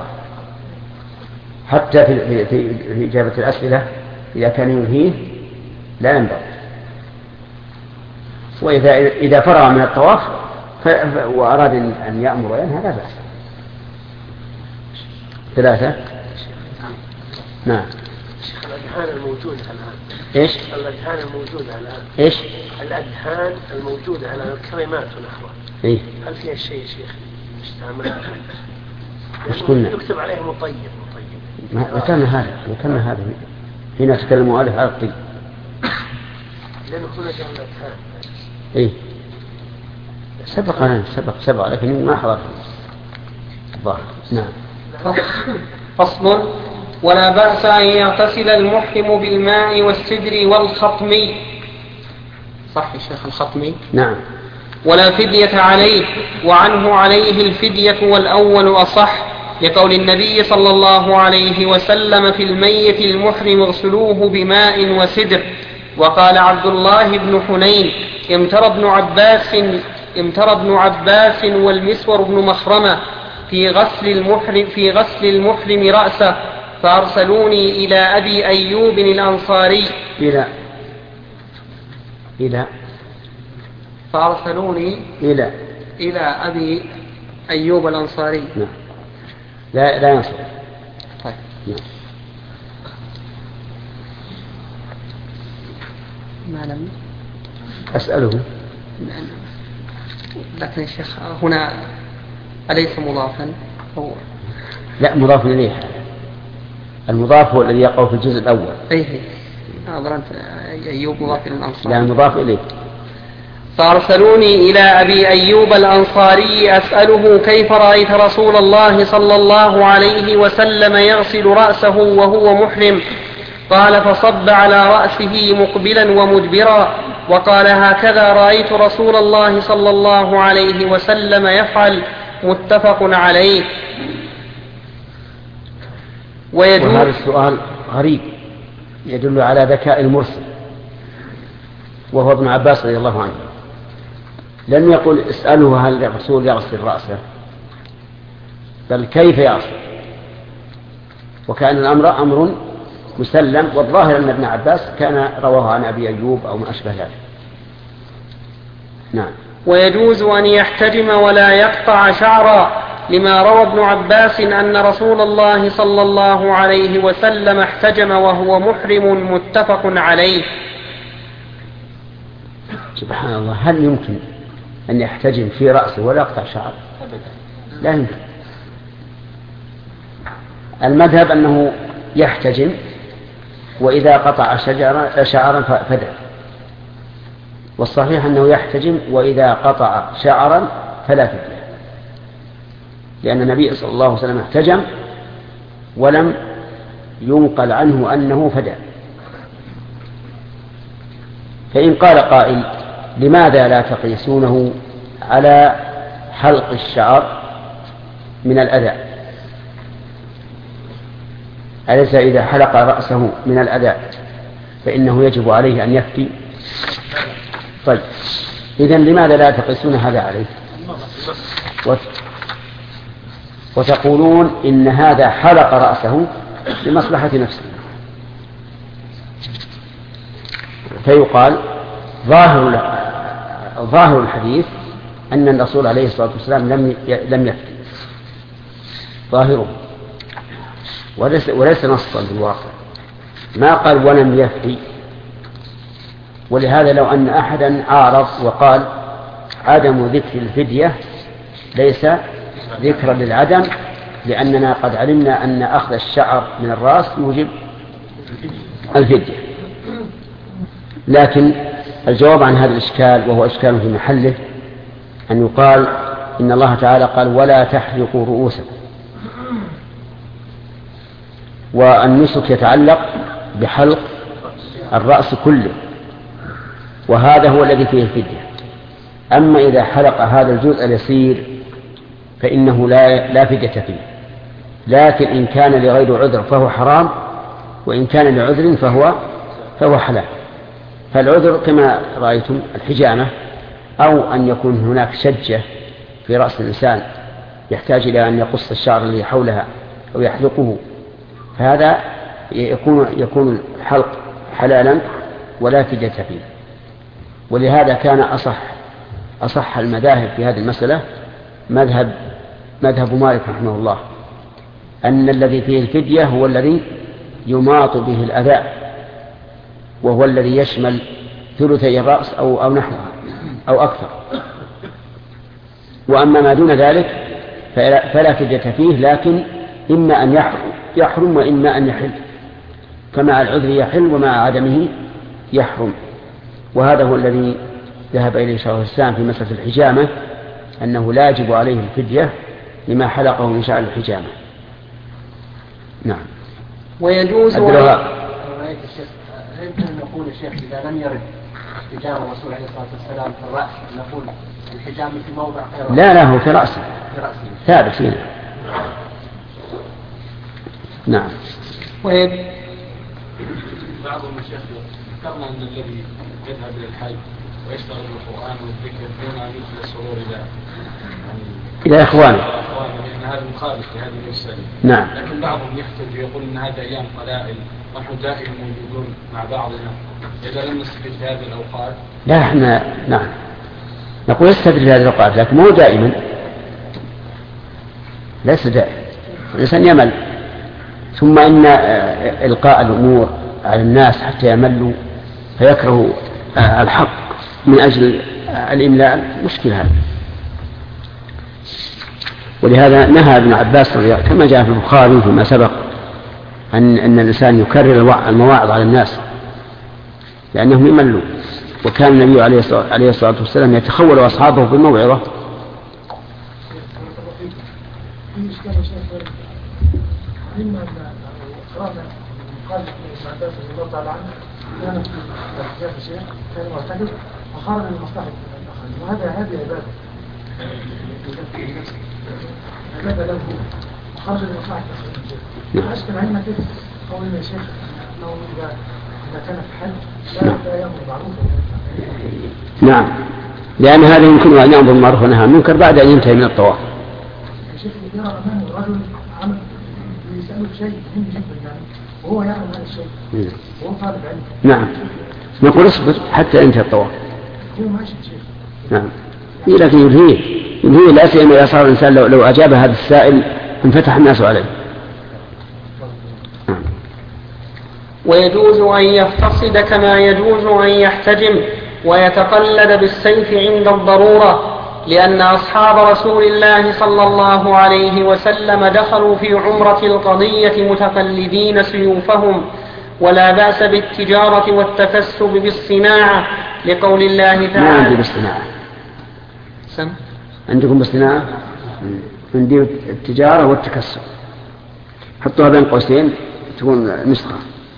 حتى في, في, في إجابة الأسئلة إذا كان ينهيه لا ينبغي. وإذا إذا فرغ من الطواف وأراد أن يأمر وينهى لا بأس. ثلاثة. نعم. الأذهان الموجودة الآن. إيش؟ الأذهان الموجودة الآن. إيش؟ الأذهان الموجودة الآن، الكلمات ونحوها. إيه؟ هل فيها شيء يا شيخ يستعملها؟ وش قلنا؟ يكتب عليه مطيب مطيب. ذكرنا هذا ذكرنا هذا هنا تكلم مؤلف على الطيب. لأنه هنا جاء الأذهان. إيه؟ سبق أنا سبق سبق لكن ما حضرت الظاهر. نعم. فصل: ولا بأس أن يغتسل المحرم بالماء والسدر والخطمي. صح يا شيخ الخطمي؟ نعم. ولا فدية عليه، وعنه عليه الفدية والأول أصح، لقول النبي صلى الله عليه وسلم في الميت المحرم اغسلوه بماء وسدر. وقال عبد الله بن حنين: امترى ابن عباس امترى ابن عباس والمسور بن مخرمة في غسل المحرم في غسل المحرم رأسه، فأرسلوني إلى أبي أيوب الأنصاري إلى إلى فأرسلوني إلى إلى أبي أيوب الأنصاري. نعم. لا لا ينصر. طيب. نعم. ما لم أسأله. لكن يا شيخ هنا أليس مضافا؟ هو لا، مضاف إليه. المضاف هو الذي يقع في الجزء الأول. أيه أظننت أيوب مضاف إلى الأنصاري. لا، مضاف إليه. فأرسلوني إلى أبي أيوب الأنصاري أسأله: كيف رأيت رسول الله صلى الله عليه وسلم يغسل رأسه وهو محرم؟ قال: فصب على رأسه مقبلا ومدبرا، وقال: هكذا رأيت رسول الله صلى الله عليه وسلم يفعل. متفق عليه. وهذا السؤال غريب يدل على ذكاء المرسل، وهو ابن عباس رضي الله عنه. لم يقل اسأله هل الرسول يغسل رأسه، بل كيف يغسل، وكان الأمر أمر مسلم. والظاهر أن ابن عباس كان رواه عن أبي أيوب أو ما أشبه ذلك. نعم. ويجوز أن يحتجم ولا يقطع شعرا، لما روى ابن عباس أن رسول الله صلى الله عليه وسلم احتجم وهو محرم. متفق عليه. سبحان الله، هل يمكن أن يحتجم في رأسه ولا يقطع شعر؟ لا يمكن. المذهب أنه يحتجم، وإذا قطع شجرا شعرا فدع. والصحيح أنه يحتجم وإذا قطع شعرا فلا فدية، لأن النبي صلى الله عليه وسلم احتجم ولم ينقل عنه أنه فدع. فإن قال قائل: لماذا لا تقيسونه على حلق الشعر من الأذى؟ أليس إذا حلق رأسه من الأذى فإنه يجب عليه أن يفتي؟ طيب، إذن لماذا لا تقيسون هذا عليه وتقولون إن هذا حلق رأسه لمصلحة نفسه؟ فيقال: ظاهر ظاهر الحديث أن الرسول عليه الصلاة والسلام لم لم يفتي ظاهره. وليس, وليس نصا في الواقع، ما قال ولم يفي. ولهذا لو أن أحدا عارض وقال عدم ذكر الفدية ليس ذكرا للعدم، لأننا قد علمنا أن أخذ الشعر من الرأس يوجب الفدية. لكن الجواب عن هذا الإشكال، وهو إشكال في محله، أن يقال إن الله تعالى قال ولا تحلقوا رؤوسكم، والنسك يتعلق بحلق الرأس كله، وهذا هو الذي فيه الفدية. أما إذا حلق هذا الجزء اليسير فإنه لا, لا فدية فيه، لكن إن كان لغير عذر فهو حرام، وإن كان لعذر فهو, فهو حلال. فالعذر كما رأيتم الحجامة، أو أن يكون هناك شجة في رأس الإنسان يحتاج إلى أن يقص الشعر الذي حولها أو يحلقه، فهذا يكون, يكون الحلق حلالا ولا فدية فيه. ولهذا كان أصح, أصح المذاهب في هذه المسألة مذهب, مذهب مالك رحمه الله، أن الذي فيه الفدية هو الذي يماط به الأذى، وهو الذي يشمل ثلثي الرأس أو, أو نحوها أو أكثر. وأما ما دون ذلك فلا, فلا فدية فيه، لكن إما أن يحرم, يحرم وإما أن يحل، فمع العذر يحل ومع عدمه يحرم. وهذا هو الذي ذهب إليه شيخ الإسلام في مسألة الحجامة، أنه لا يجب عليه الفدية لما حلقه من شعر الحجامة. نعم. ويجوز هل يمكن أن نقول يا شيخ إذا لم يرد حجام الرسول عليه الصلاة والسلام في الرأس نقول الحجام في موضع غير؟ لا لا، هو في رأسه ثابت هنا. نعم. ويب بعض المشايخ ذكرنا أن الذي يذهب إلى الحج ويشتغل بالقرآن والذكر دون أن يدخل السرور إلى إلى إخوانه، لأن هذا مخالف لهذه المسألة. نعم. لكن بعضهم يحتج ويقول أن هذا أيام قلائل ونحن دائما موجودون مع بعضنا، إذا لم نستفيد في هذه الأوقات. لا احنا نعم نقول استفيد في هذه الأوقات، لكن مو دائما، ليس دائما، الإنسان يمل. ثم إن إلقاء الأمور على الناس حتى يملوا فيكرهوا الحق من أجل الإملاء مشكلة هذا. ولهذا نهى ابن عباس رضي الله كما جاء في البخاري فيما سبق أن, أن الإنسان يكرر المواعظ على الناس لأنهم يملوا. وكان النبي عليه الصلاة والسلام يتخول أصحابه بالموعظة. كان معتقد وخرج لمصلحة الآخرين، وهذا هذه عبادة عبادة له وخرج لمصلحة الآخرين. أشكل علمنا كيف قول يا شيخ أنه إذا إذا كان في حج لا يأمر بالمعروف. نعم، لأن هذا يمكن أن يأمر بالمعروف ونهى عن المنكر بعد أن ينتهي من الطواف. يا شيخ يرى أمامه رجل عمل يسأله شيء مهم جدا يعني وهو يعلم هذا الشيء وهو طالب علم. نعم، نقول اصبر حتى ينتهي الطواف. هو ماشي شيخ. نعم، لكن ينهيه ينهيه لا سيما إذا صار الإنسان لو, لو أجاب هذا السائل انفتح الناس عليه. نعم. ويجوز أن يفتصد كما يجوز أن يحتجم ويتقلد بالسيف عند الضرورة، لأن أصحاب رسول الله صلى الله عليه وسلم دخلوا في عمرة القضية متقلدين سيوفهم، ولا بأس بالتجارة والتكسب بالصناعة لقول الله تعالى. ما عندي بالصناعة. سم؟ عندكم بالصناعة؟ عندي التجارة والتكسب، حطوها بين قوسين تكون نسخة.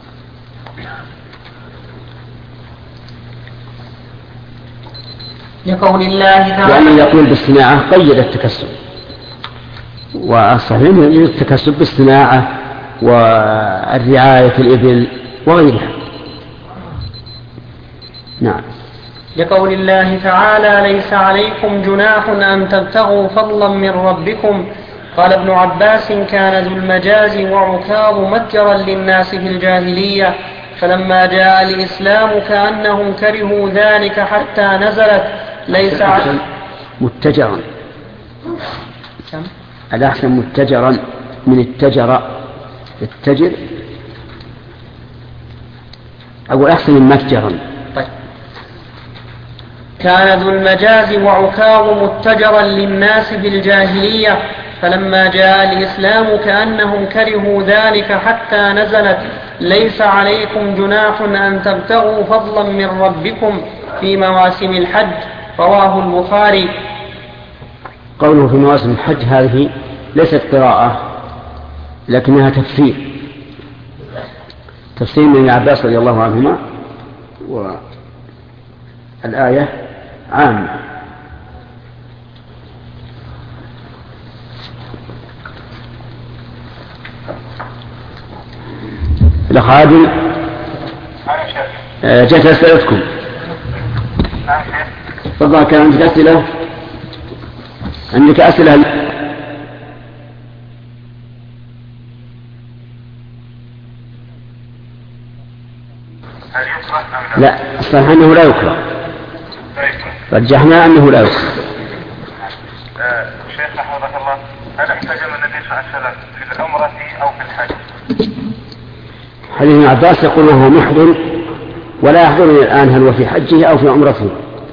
لقول الله تعالى. يعني يقول بالصناعة قيد التكسب، والصحيح التكسب بالصناعة والرعاية في الإبل وغيرها. نعم. لقول الله تعالى ليس عليكم جناح أن تبتغوا فضلا من ربكم. قال ابن عباس كان ذو المجاز وعكاظ متجرا للناس في الجاهلية، فلما جاء الإسلام كأنهم كرهوا ذلك حتى نزلت ليس عليكم متجرا. الأحسن متجرا من التجر، التجر أقول أحسن من متجرا. طيب. كان ذو المجاز وعكاظ متجرا للناس بالجاهلية، فلما جاء الإسلام كأنهم كرهوا ذلك حتى نزلت ليس عليكم جناح أن تبتغوا فضلا من ربكم في مواسم الحج، رواه البخاري. قوله في مواسم الحج هذه ليست قراءة لكنها تفسير تفسير من ابن عباس رضي الله عنهما، والآية عامة. الأخ عادل جاءت أسئلتكم. تفضل. كان عندك أسئلة؟ عندك أسئلة؟ لا، الصحيح أنه لا يكره، رجحنا أنه لا يكره. شيخ حفظك الله، هل احتجم النبي صلى الله عليه وسلم في العمرة أو في الحج؟ حديث ابن عباس يقول وهو محرم ولا يحضرني الآن هل هو في حجه أو في عمرته.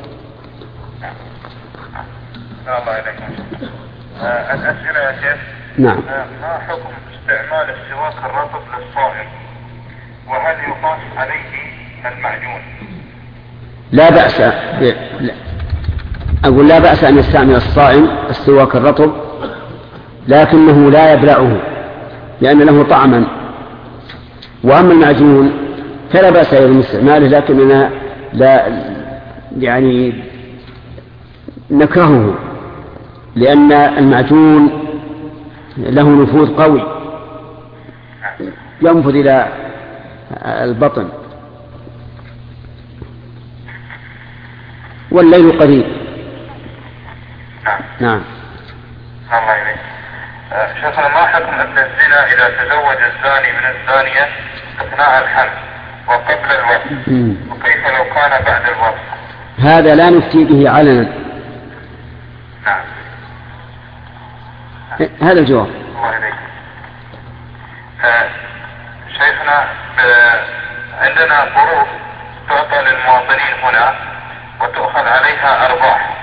الله عليكم. آه الأسئلة يا شيخ. نعم. آه ما حكم استعمال السواك الرطب للصائم، وهل يقاس عليه المعجون؟ لا بأس ب... لا. أقول لا بأس أن يستعمل الصائم السواك الرطب، لكنه لا يبلعه لأن له طعما. وأما المعجون فلا بأس من استعماله، لكننا لا يعني نكرهه لأن المعجون له نفوذ قوي ينفذ إلى البطن، والليل قريب. نعم. الله إليك. شيخنا، ما حكم ابن الزنا إذا تزوج الزاني من الزانية أثناء الحمل وقبل الوقت، وكيف لو كان بعد الوقت؟ هذا لا نفتي به علنا. نعم. هذا الجواب. الله إليك. آه شيخنا، عندنا قروض تعطى للمواطنين هنا وتؤخذ عليها أرباح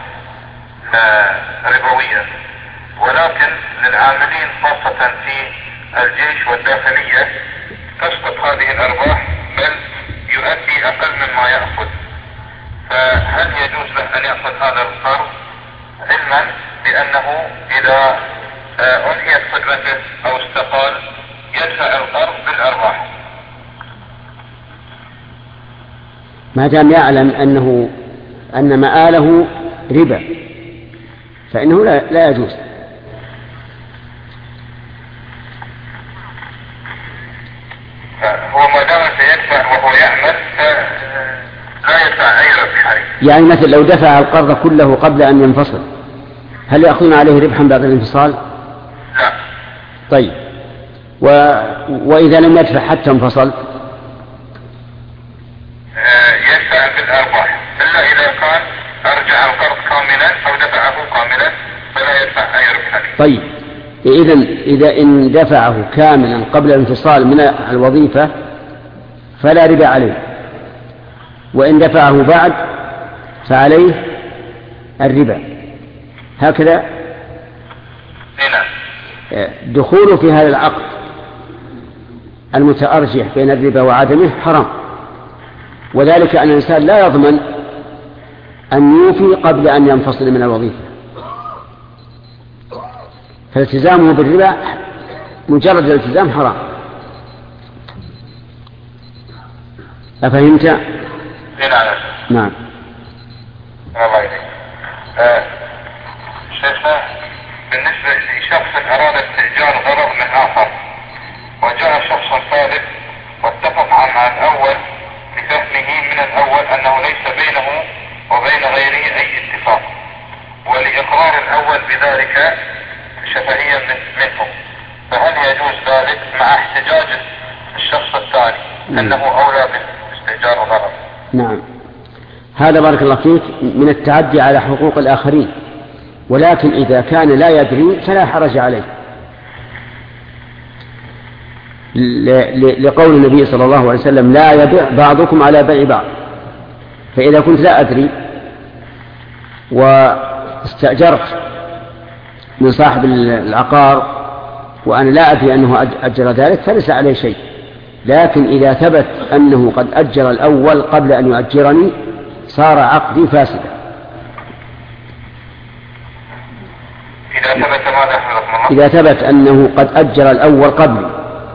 ربوية، ولكن للعاملين خاصة في الجيش والداخلية تسقط هذه الأرباح بل يؤدي أقل مما يأخذ، فهل يجوز له أن يأخذ هذا القرض علما بأنه إذا أنهيت خدمته أو استقال يدفع القرض بالأرباح؟ ما دام يعلم أنه أن مآله ربا فإنه لا, لا يجوز. هو ما دام سيدفع وهو يعمل لا يدفع أي ربح عليه. يعني مثل لو دفع القرض كله قبل أن ينفصل هل يأخذون عليه ربحا بعد الانفصال؟ لا. طيب، و... وإذا لم يدفع حتى انفصل؟ يدفع بالأرباح، إلا إذا كان أرجع القرض كاملا أو دفعه كاملا فلا يدفع أي ربح عليه. طيب، إذن إذا إن دفعه كاملا قبل الانفصال من الوظيفة فلا ربا عليه، وإن دفعه بعد فعليه الربا. هكذا دخوله في هذا العقد المتأرجح بين الربا وعدمه حرام، وذلك أن الإنسان لا يضمن أن يوفي قبل أن ينفصل من الوظيفة، فالتزامه بالربا مجرد الالتزام حرام. أفهمت؟ نعم. الله يديك. آه شيخنا، بالنسبة لشخص أراد استئجار غرض من آخر وجاء شخص ثالث واتفق مع الأول لفهمه من الأول أنه ليس بينه وبين غيره أي اتفاق، ولإقرار الأول بذلك شفهيا منه، فهل يجوز ذلك مع احتجاج الشخص الثاني أنه أولى باستئجار الغرض؟ نعم، هذا بارك الله فيك من التعدي على حقوق الآخرين، ولكن إذا كان لا يدري فلا حرج عليه، لقول النبي صلى الله عليه وسلم لا يبيع بعضكم على بيع بعض. فإذا كنت لا أدري واستأجرت من صاحب العقار وأنا لا أدري أنه أجر ذلك فليس عليه شيء. لكن إذا ثبت أنه قد أجر الأول قبل أن يؤجرني صار عقدي فاسدا. إذا ثبت ماذا حفظكم الله؟ إذا ثبت أنه قد أجر الأول قبلي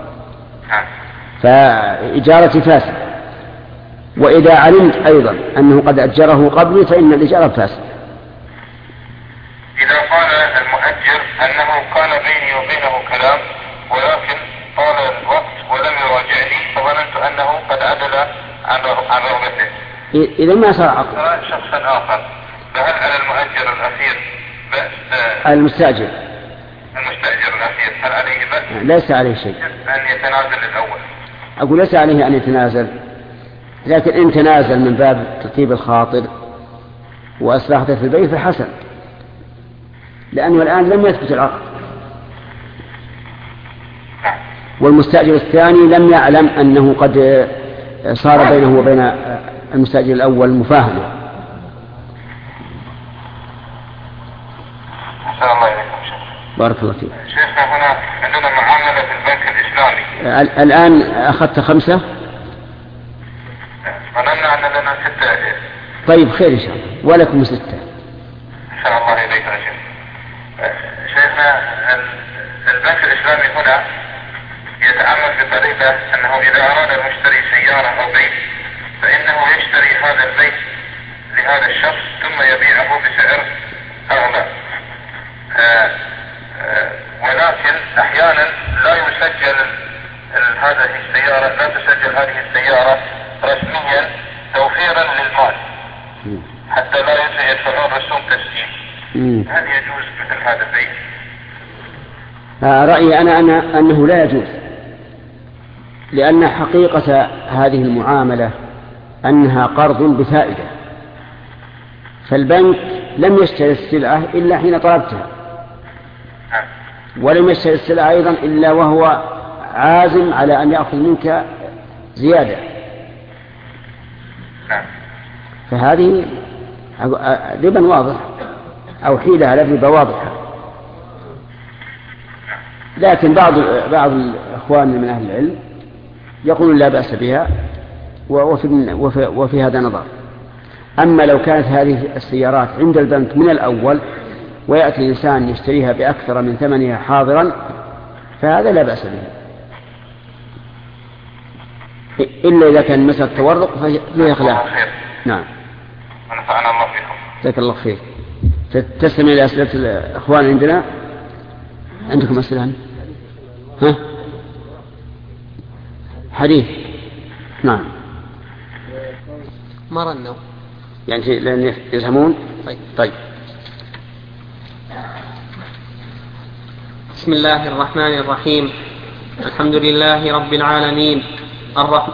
فإجارتي فاسدة، وإذا علمت أيضا أنه قد أجره قبلي فإن الإجارة فاسدة. إذا قال المؤجر أنه كان بيني وبينه كلام ولكن طال الوقت ولم يراجعني فظننت أنه قد عدل عن رغبته، إذا ما صار عقد شخصا آخر، فهل على المؤجر الأخير بأس؟ المستأجر المستأجر الأخير هل عليه بأس؟ ليس عليه شيء أن يتنازل الأول. أقول ليس عليه أن يتنازل، لكن إن تنازل من باب تطيب الخاطر وأصلاحته في البيت فحسن، لأنه الآن لم يثبت العقد، والمستأجر الثاني لم يعلم أنه قد صار بينه وبين المستأجر الأول مفاهمة. أحسن الله إليكم شيخ. بارك الله فيك. شيخنا هنا عندنا معاملة في البنك الإسلامي. الآن أخذت خمسة؟ ظننا أن لنا ستة. طيب خير إن شاء الله، ولكم ستة. أحسن الله إليكم يا شيخ. شيخنا البنك الإسلامي هنا يتعامل بطريقة أنه إذا أراد المشتري سيارة أو بيت فإنه يشتري هذا البيت لهذا الشخص ثم يبيعه بسعر أغلى، آه آه ولكن أحيانا لا يسجل هذه السيارة لا تسجل هذه السيارة رسميا توفيرا للمال حتى لا يدفعون رسوم تسجيل. هل يجوز مثل هذا البيت؟ رأيي أنا, أنا أنه لا يجوز، لأن حقيقة هذه المعاملة أنها قرض بفائدة، فالبنك لم يشتري السلعة إلا حين طلبتها، ولم يشتري السلعة أيضا إلا وهو عازم على أن يأخذ منك زيادة، فهذه ربا واضح أو حيلة على ربا واضحة. لكن بعض بعض الإخوان من أهل العلم يقولون لا بأس بها وفي, وفي, وفي هذا نظر. أما لو كانت هذه السيارات عند البنك من الأول ويأتي الإنسان يشتريها بأكثر من ثمنها حاضرا فهذا لا بأس به، إلا إذا كان مسألة تورق فهي خلاف. نعم. ونفعنا الله فيكم. جزاك الله خير. تستمع إلى أسئلة الإخوان عندنا. عندكم أسئلة؟ ها؟ حديث. نعم. مرنوا. يعني لأن يفهمون. طيب. طيب. بسم الله الرحمن الرحيم. الحمد لله رب العالمين. الرح...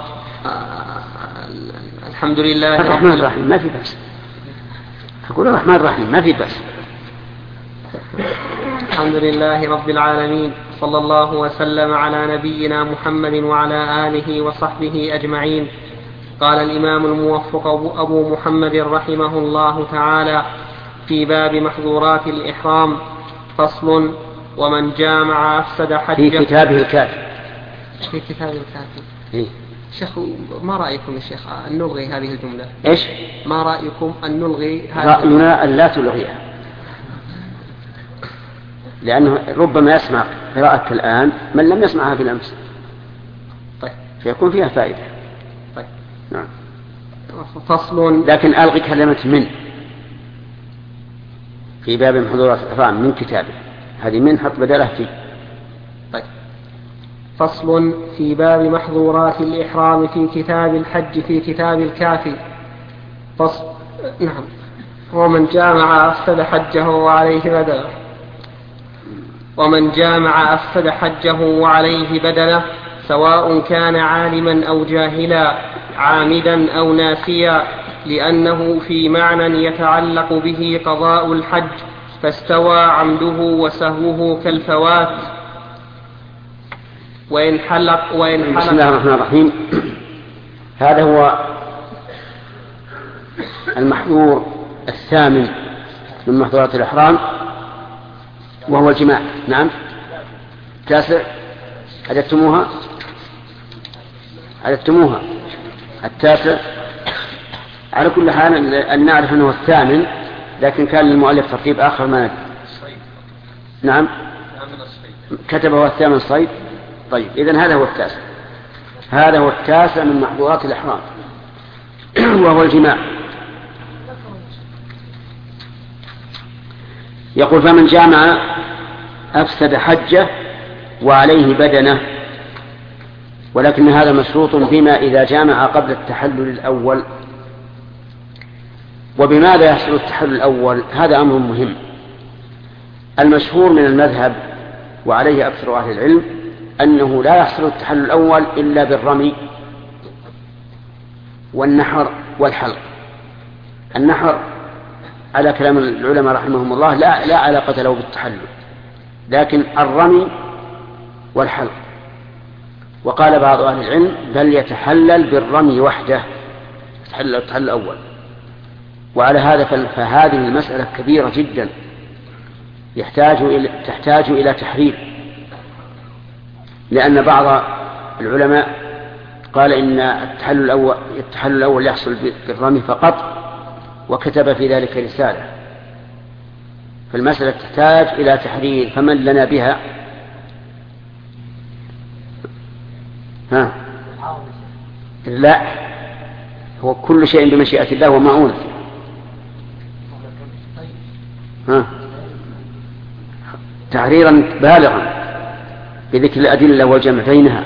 الحمد لله رب الرحمن الرحيم ما في بأس. أقول الرحمن الرحيم ما في بأس. الحمد لله رب العالمين، صلى الله وسلم على نبينا محمد وعلى آله وصحبه أجمعين. قال الإمام الموفق أبو محمد رحمه الله تعالى في باب محظورات الإحرام: فصل: ومن جامع أفسد حجه. في كتابه الكافي. في كتابه الكافي. إيه؟ شيخ ما رأيكم يا شيخ أن نلغي هذه الجملة؟ إيش؟ ما رأيكم أن نلغي هذه؟ رأينا أن لا تلغيها، لأنه ربما يسمع قراءتك الآن من لم يسمعها في الأمس. طيب. فيكون فيها فائدة. طيب. نعم. فصل. لكن ألغي كلمة من في باب محظورات الإحرام من كتابه، هذه من حط بدلها فيه. طيب. فصل في باب محظورات الإحرام في كتاب الحج في كتاب الكافي. فصل. نعم. ومن جامع أفسد حجه وعليه بدله. ومن جامع أفسد حجه وعليه بدله، سواء كان عالما أو جاهلا، عامدا أو ناسيا، لأنه في معنى يتعلق به قضاء الحج، فاستوى عمده وسهوه كالفوات. وإن حلق وإن حلق. بسم الله الرحمن الرحيم. هذا هو المحظور الثامن من محظورات الإحرام وهو الجماع. نعم. التاسع عددتموها عددتموها التاسع. على كل حال أن نعرف أنه الثامن، لكن كان للمؤلف ترتيب آخر ما ندري. نعم كتبه الثامن الصيد. طيب إذن هذا هو التاسع. هذا هو التاسع من محظورات الإحرام وهو الجماع. يقول فمن جامع أفسد حجه وعليه بدنه، ولكن هذا مشروط بما إذا جامع قبل التحلل الأول. وبماذا يحصل التحلل الأول؟ هذا أمر مهم. المشهور من المذهب وعليه أكثر أهل العلم أنه لا يحصل التحلل الأول إلا بالرمي والنحر والحلق. النحر على كلام العلماء رحمهم الله لا, لا علاقة له بالتحلل، لكن الرمي والحلق. وقال بعض أهل العلم بل يتحلل بالرمي وحده، يتحلل التحلل الأول. وعلى هذا فهذه المسألة كبيرة جدا يحتاج إلى تحتاج إلى تحرير، لأن بعض العلماء قال إن التحلل الأول, التحلل الأول يحصل بالرمي فقط، وكتب في ذلك رسالة. فالمسألة تحتاج إلى تحرير، فمن لنا بها؟ ها؟ لا، هو كل شيء بمشيئة الله ومعونته. ها؟ تحريرا بالغا بذكر الأدلة والجمع بينها.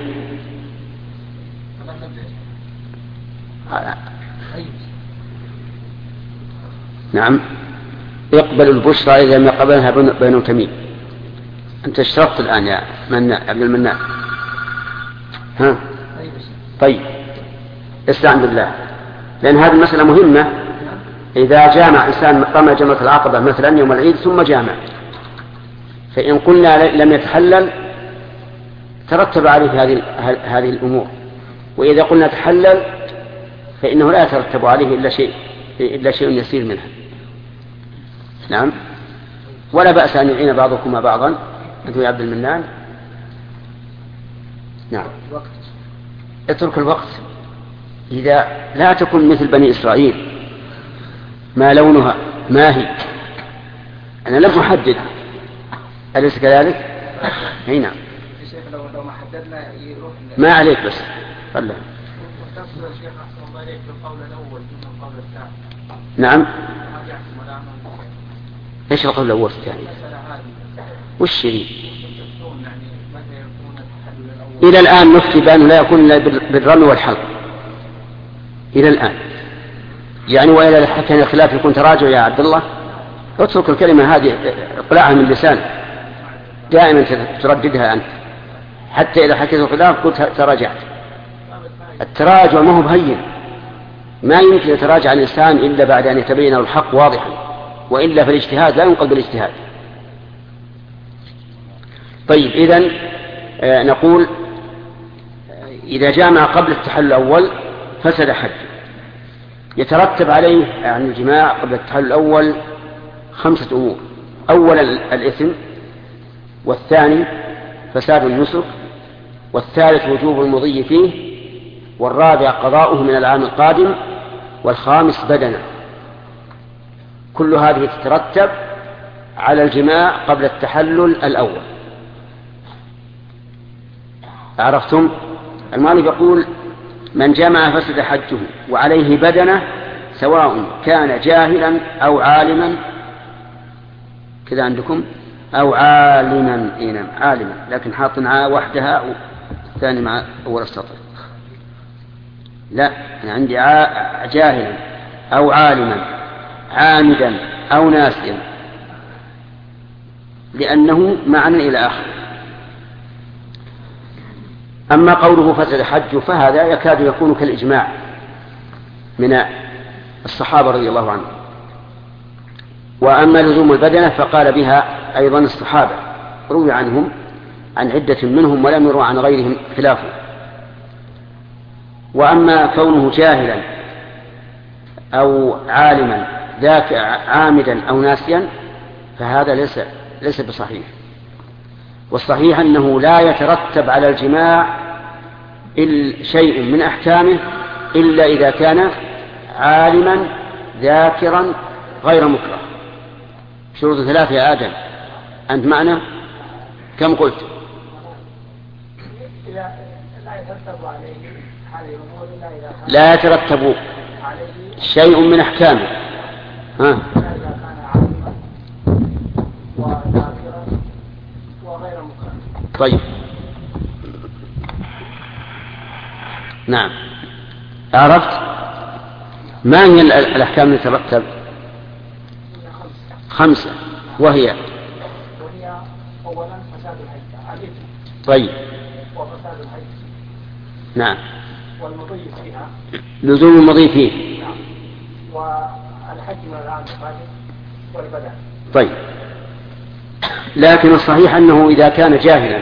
نعم. يقبل البشرى إذا ما قبلها بنو تميم. أنت اشترطت الآن يا مناء عبد المناء. ها؟ طيب استعن بالله، لأن هذه المسألة مهمة. إذا جامع إنسان رمى جمرة العقبة مثلا يوم العيد ثم جامع، فإن قلنا لم يتحلل ترتب عليه هذه هذه الأمور، وإذا قلنا تحلل فإنه لا يترتب عليه إلا شيء إلا شيء يسير منها. نعم. ولا بأس أن يعين بعضكم بعضا. أنت يا عبد المنان. نعم. اترك الوقت. إذا لا تكن مثل بني إسرائيل ما لونها ما هي، أنا لم أحدد، أليس كذلك؟ أي نعم. ما عليك بس خلها. نعم. ايش القول الاول الثاني؟ وش شيء؟ الى الان نفتي بانه لا يكون الا بالرمي والحلق الى الان، يعني والى حتى الخلاف يكون تراجع يا عبد الله. اترك الكلمه هذه اقلعها من لسانك، دائما ترددها انت، حتى اذا حكيت الخلاف قلت تراجعت. التراجع ما هو بهين، ما يمكن يتراجع الإنسان إلا بعد أن يتبين الحق واضحا، وإلا فالاجتهاد لا ينقل بالاجتهاد. طيب إذن آه نقول إذا جامع قبل التحلل الأول فسد حج. يترتب عليه عن يعني الجماع قبل التحلل الأول خمسة أمور. أولا الإثم، والثاني فساد النسك، والثالث وجوب المضي فيه، والرابع قضاؤه من العام القادم، والخامس بدنه. كل هذه تترتب على الجماع قبل التحلل الأول. عرفتم؟ المؤلف يقول من جمع فسد حجه وعليه بدنه سواء كان جاهلا أو عالما، كذا عندكم، أو عالما. إنم عالما، لكن حاطن وحدها والثاني مع أول السطر. لا، أنا عندي جاهلا أو عالما عامدا أو ناسيا، لأنه معنى إلى آخر. أما قوله فسد حج فهذا يكاد يكون كالإجماع من الصحابة رضي الله عنهم. وأما لزوم البدنة فقال بها أيضا الصحابة، روي عنهم عن عدة منهم ولم يروا عن غيرهم خلافه. وأما كونه جاهلا أو عالما ذاك عامدا أو ناسيا فهذا ليس ليس بصحيح. والصحيح أنه لا يترتب على الجماع شيء من أحكامه إلا إذا كان عالما ذاكرا غير مكره. شروط ثلاثة يا آدم، أنت معنا؟ كم قلت؟ لا يترتب شيء من أحكامه. ها؟ طيب، نعم، عرفت ما هي الأحكام التي ترتب؟ خمسة، وهي وهي أولا فساد الحج. طيب، وفساد الحج. نعم. والمضي فيها. لزوم المضي فيه. نعم. والحج من العام القادم والبدن. طيب، لكن الصحيح أنه إذا كان جاهلا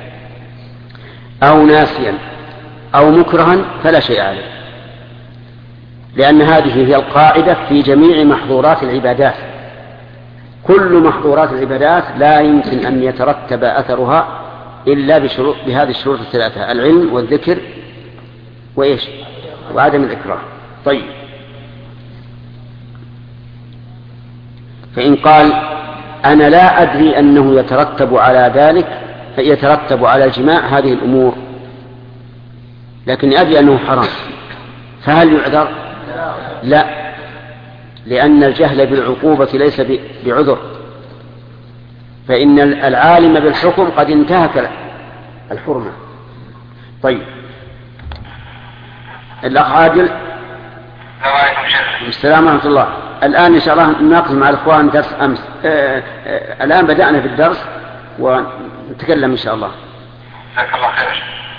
أو ناسيا أو مكرها فلا شيء عليه، لأن هذه هي القاعدة في جميع محظورات العبادات. كل محظورات العبادات لا يمكن أن يترتب أثرها إلا بشروط بهذه الشروط الثلاثة: العلم والذكر وإيش؟ وعدم الإكراه. طيب، فإن قال أنا لا أدري أنه يترتب على ذلك فيترتب على الجماع هذه الأمور، لكن أدري أنه حرام، فهل يعذر؟ لا، لأن الجهل بالعقوبة ليس بعذر، فإن العالم بالحكم قد انتهك الحرمة. طيب، الأخ عادل. السلام ورحمة الله. الآن إن شاء الله نناقش مع الأخوان درس أمس. آآ آآ الآن بدأنا في الدرس ونتكلم إن شاء الله. جزاك الله خير.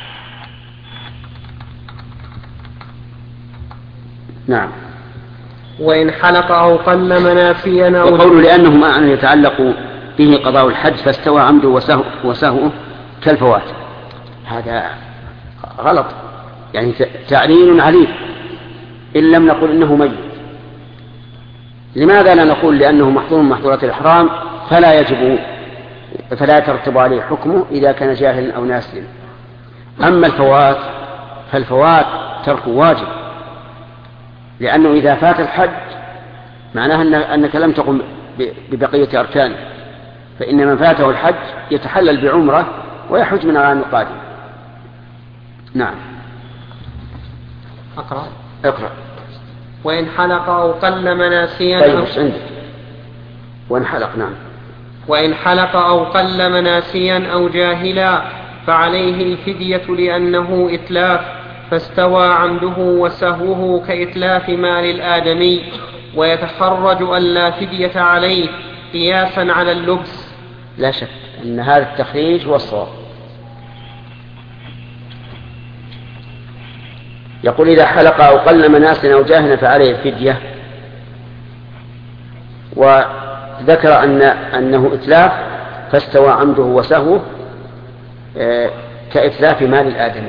نعم. وإن حلق أو قلم ناسيا أو وقوله لأنه ما أن يتعلق به قضاء الحج فاستوى عمده وسهو وسهوه كالفوات، هذا غلط، يعني تعليل عليه إن لم نقل إنه ميت. لماذا لا نقول لأنه محظور من محظورات الإحرام فلا يجب فلا يترتب عليه حكمه إذا كان جاهلا أو ناسيا؟ أما الفوات فالفوات ترك واجب، لأنه إذا فات الحج معناها أنك لم تقم ببقية أركانه، فإن من فاته الحج يتحلل بعمرة ويحج من العام القادم. نعم. أقرأ. اقرأ. وإن حلق أو قلم ناسيا. طيب، مش عندك. وإن حلق. نعم. وإن حلق أو قلم ناسيا أو جاهلا فعليه الفدية لأنه إتلاف، فاستوى عمده وسهوه كإتلاف مال الآدمي، ويتخرج أن لا فدية عليه قياسا على اللبس. لا شك أن هذا التخريج هو الصواب. يقول إذا حلق أو قلم ناسيا أو جاهلا فعليه الفدية، وذكر أن أنه إتلاف فاستوى عمده وسهوه كإتلاف مال الآدمي.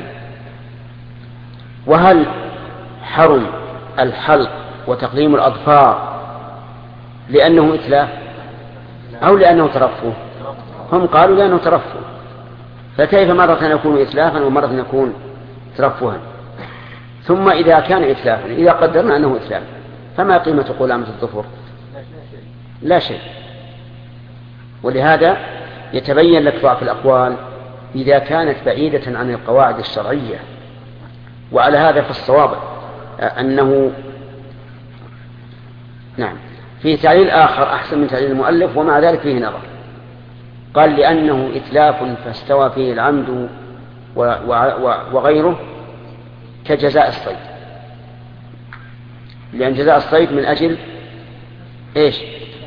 وهل حرم الحلق وتقليم الأظفار لأنه إتلاف أو لأنه ترفه؟ هم قالوا لأنه ترفه، فكيف مرة يكون إتلافا ومرة يكون ترفها؟ ثم إذا كان إتلافا، إذا قدرنا أنه إتلاف، فما قيمة قلامة الظفر؟ لا شيء. ولهذا يتبين لك ضعف الأقوال إذا كانت بعيدة عن القواعد الشرعية. وعلى هذا فالصواب أنه نعم فيه تعليل آخر أحسن من تعليل المؤلف، ومع ذلك فيه نظر. قال لأنه إتلاف فاستوى فيه العمد وغيره كجزاء الصيد، لأن جزاء الصيد من أجل إيش؟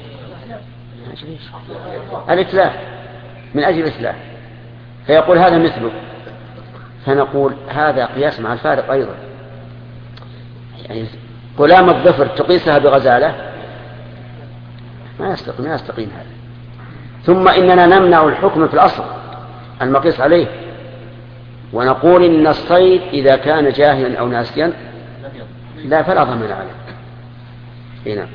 الإتلاف، من أجل الإتلاف، فيقول هذا مثله، فنقول هذا قياس مع الفارق أيضا. يعني قلام الظفر تقيسها بغزالة ما يستقيم ما يستقيم هذا. ثم إننا نمنع الحكم في الأصل، المقيس عليه، ونقول إن الصيد إذا كان جاهلا أو ناسيا لا فلا ضمان عليه. هنا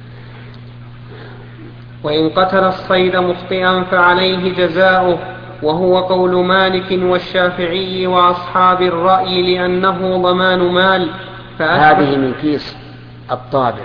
وإن قتل الصيد مخطئا فعليه جزاؤه، وهو قول مالك والشافعي وأصحاب الرأي لأنه ضمان مال. هذه من كيس الطابع،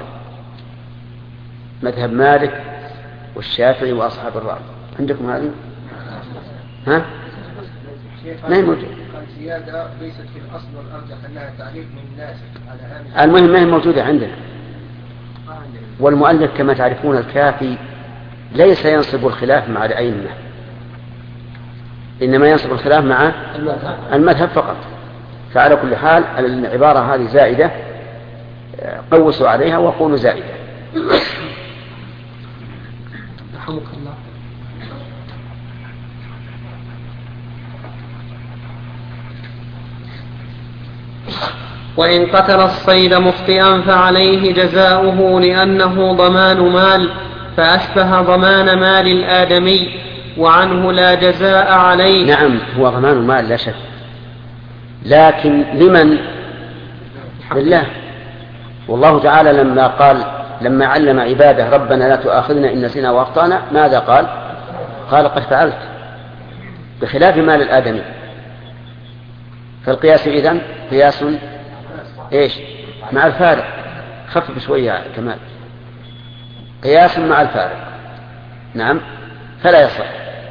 مذهب مالك والشافعي وأصحاب الرأي. عندكم هذه؟ ها؟ ما هي موجودة. الزيادة ليست في الأصل والأرجح أنها تعريف من ناسك على هذه. المهم ما هي موجودة عندنا. والمؤلف كما تعرفون الكافي ليس ينصب الخلاف مع الأئمة، إنما ينصب الخلاف مع المذهب فقط. فعلى كل حال العبارة هذه زائدة، قوسوا عليها وقولوا زائدة. رحمك الله. وإن قتل الصيد مخطئا فعليه جزاؤه لأنه ضمان مال، فأشبه ضمان مال الآدمي، وعنه لا جزاء عليه. نعم هو ضمان المال لا شك، لكن لمن؟ لله. والله تعالى لما قال لما علم عباده ربنا لا تؤاخذنا إن نسينا وأخطأنا ماذا قال؟ قال قد فعلت، بخلاف مال الآدمي. فالقياس إذن قياس إيش؟ مع الفارق. خفف شوية كمال، قياس مع الفارق. نعم فلا يصح.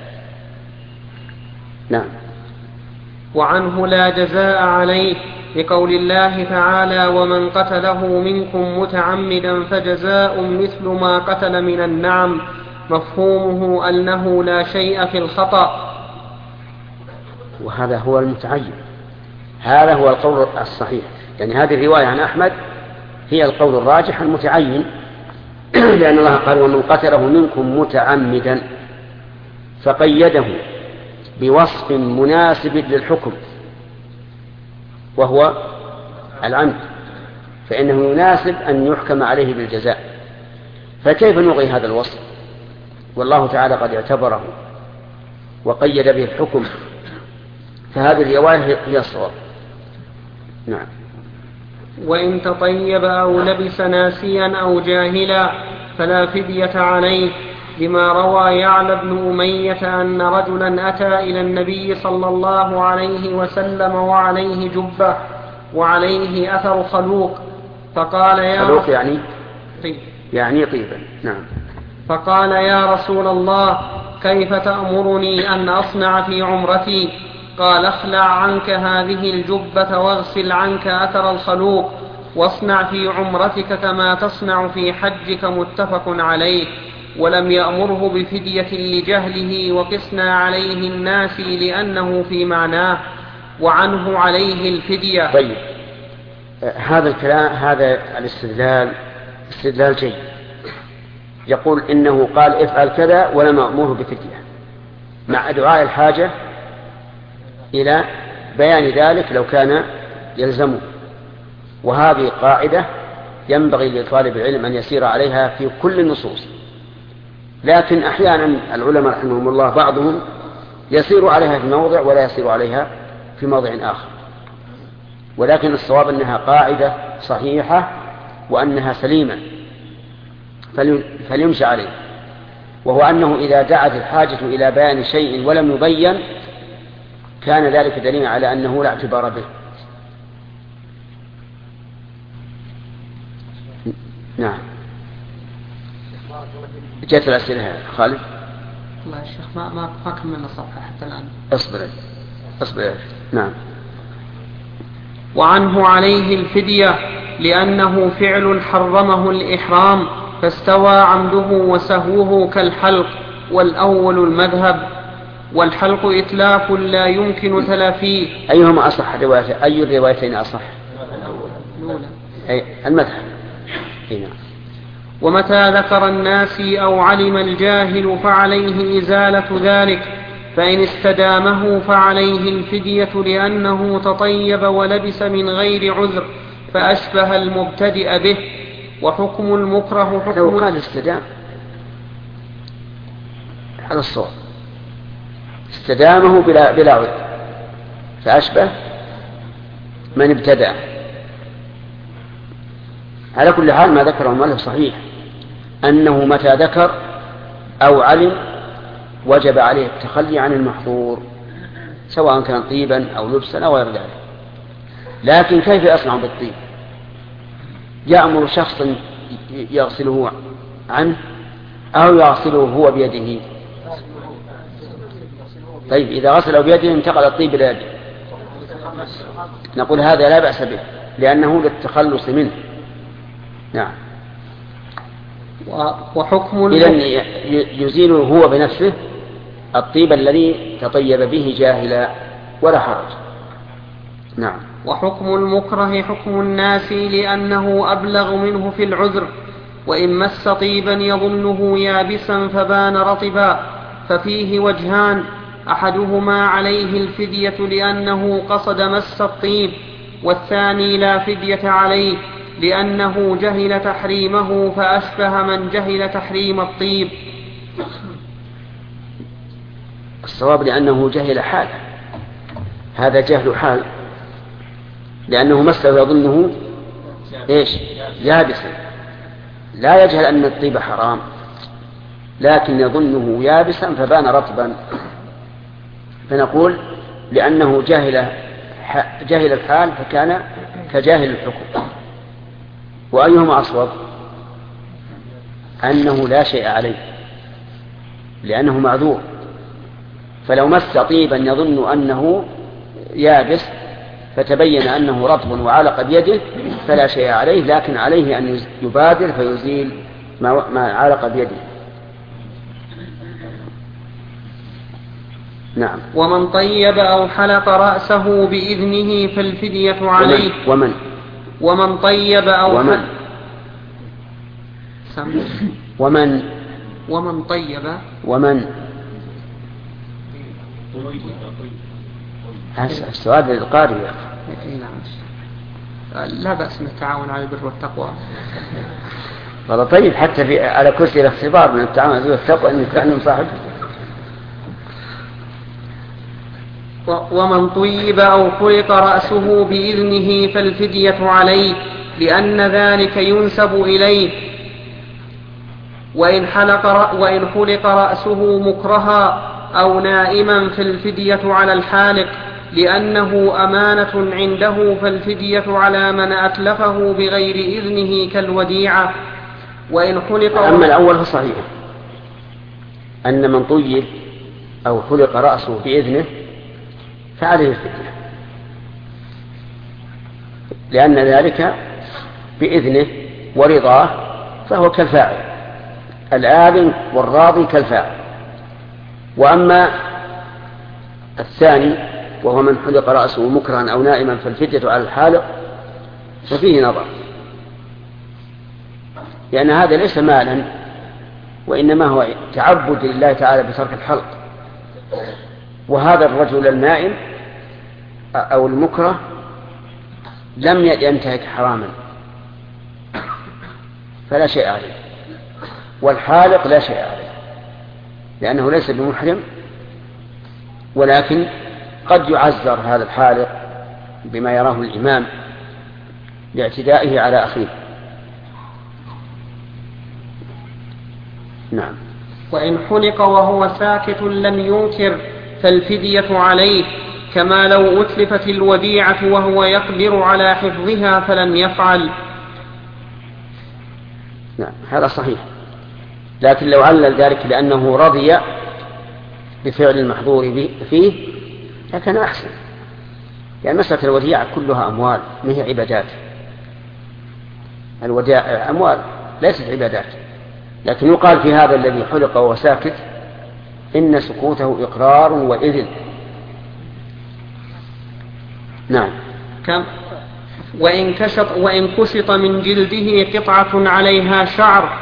نعم. وعنه لا جزاء عليه لقول الله تعالى ومن قتله منكم متعمدا فجزاء مثل ما قتل من النعم، مفهومه أنه لا شيء في الخطأ. وهذا هو المتعين، هذا هو القول الصحيح. يعني هذه الرواية عن أحمد هي القول الراجح المتعين، لأن الله قال ومن قتله منكم متعمدا، فقيده بوصف مناسب للحكم وهو العمد، فإنه يناسب أن يحكم عليه بالجزاء. فكيف نلغي هذا الوصف والله تعالى قد اعتبره وقيد به الحكم؟ فهذه الرواية هي الصواب. نعم. وإن تطيب أو لبس ناسيا أو جاهلا فلا فدية عليه، لما روى يعلى بن أمية أن رجلا أتى إلى النبي صلى الله عليه وسلم وعليه جبة وعليه أثر خلوق، فقال يا خلوق يعني طيب. يعني طيبا. نعم. فقال يا رسول الله كيف تأمرني أن أصنع في عمرتي؟ قال اخلع عنك هذه الجبة واغسل عنك أثر الخلوق واصنع في عمرتك كما تصنع في حجك، متفق عليه. ولم يأمره بفدية لجهله، وقسنا عليه الناس لأنه في معناه، وعنه عليه الفدية. طيب هذا الكلام هذا الاستدلال استدلال جيد. يقول إنه قال افعل كذا ولم أأمره بفدية، مع دعاء الحاجة إلى بيان ذلك لو كان يلزمه. وهذه قاعدة ينبغي لطالب العلم أن يسير عليها في كل النصوص، لكن أحيانا العلماء رحمهم الله بعضهم يسير عليها في موضع ولا يسير عليها في موضع آخر، ولكن الصواب أنها قاعدة صحيحة وأنها سليمة فليمشى عليه، وهو أنه إذا دعت الحاجة إلى بيان شيء ولم يبين كان ذلك دليلا على أنه لا اعتبار به. نعم. جاءت الأسئلة خالد. الله يا شيخ ما ما ما كملنا الصفحة حتى الآن. اصبر اصبر. نعم. وعنه عليه الفدية لأنه فعل حرمه الإحرام، فاستوى عمده وسهوه كالحلق، والأول المذهب، والحلق إتلاف لا يمكن تلافيه. أيهما أصح رواية؟ أي الروايتين أصح؟ الأولى. أي المذهب. هنا. ومتى ذكر الناس أو علم الجاهل فعليه إزالة ذلك، فإن استدامه فعليه الفدية لأنه تطيب ولبس من غير عذر فأشبه المبتدئ به. وحكم المكره حكم لو قال استدام على الصواب استدامه بلا, بلا عذر، فأشبه من ابتدأ. على كل حال ما ذكره المؤلف صحيح، أنه متى ذكر أو علم وجب عليه التخلي عن المحظور، سواء كان طيبا أو لبسا أو غير ذلك. لكن كيف يصنع بالطيب؟ يأمر شخصا يغسله عنه أو يغسله هو بيده؟ طيب إذا غسله بيده انتقل الطيب إلى يده، نقول هذا لا بأس به لأنه للتخلص منه. نعم. وحكم إذن يزيله هو بنفسه الطيب الذي تطيب به جاهلا ولا حرج. نعم. وحكم المكره حكم الناس لأنه أبلغ منه في العذر، وإن مس طيبا يظنه يابسا فبان رطبا ففيه وجهان، أحدهما عليه الفدية لأنه قصد مس الطيب، والثاني لا فدية عليه لأنه جهل تحريمه فأشبه من جهل تحريم الطيب. الصواب لأنه جهل حال، هذا جهل حال، لأنه مسه يظنه إيش؟ يابسا، لا يجهل أن الطيب حرام لكن يظنه يابسا فبان رطبا، فنقول لأنه جهل جهل الحال فكان كجاهل الحكم. وأيهما أصوب؟ أنه لا شيء عليه لأنه معذور، فلو مس طيبا يظن أنه يابس فتبين أنه رطب وعلق بيده فلا شيء عليه، لكن عليه أن يبادر فيزيل ما علق بيده. نعم. ومن طيب أو حلق رأسه بإذنه فالفدية عليه. ومن ومن طيب أو ومن ومن ومن طيب ومن السؤال للقارئ. لا بأس من التعاون على البر والتقوى. والله طيب حتى في على كرسي الاختبار من التعاون على البر والتقوى أن يتعلم صاحبه. ومن طيب أو حلق رأسه بإذنه فالفدية عليه لأن ذلك ينسب إليه، وإن حلق وإن حلق رأسه مكرها أو نائما فالفدية على الحالق لأنه أمانة عنده، فالفدية على من أتلفه بغير إذنه كالوديعة. وإن حلق أما الأول فصحيح أن من طيب أو حلق رأسه بإذنه فعليه الفدية، لأن ذلك بإذنه ورضاه فهو كالفاعل، الآذن والراضي كالفاعل. وأما الثاني وهو من حلق رأسه مكرها أو نائما فالفدية على الحالق ففيه نظر، لأن هذا ليس مالا وإنما هو تعبد لله تعالى بترك الحلق، وهذا الرجل النائم أو المكره لم ينتهك حراما فلا شيء عليه، والحالق لا شيء عليه لأنه ليس بمحرم، ولكن قد يعذر هذا الحالق بما يراه الإمام لاعتدائه على أخيه. نعم. وإن حلق وهو ساكت لم ينكر فالفدية عليه، كما لو أتلفت الوديعة وهو يقدر على حفظها فلم يفعل. نعم هذا صحيح، لكن لو علل ذلك لأنه رضي بفعل المحظور فيه لكن أحسن، يعني مسألة الوديعة كلها أموال ما هي عبادات، الوديعة أموال ليست عبادات، لكن يقال في هذا الذي حلق وهو ساكت إن سكوته إقرار وإذن. نعم. كم وإن كشط, وإن كشط من جلده قطعة عليها شعر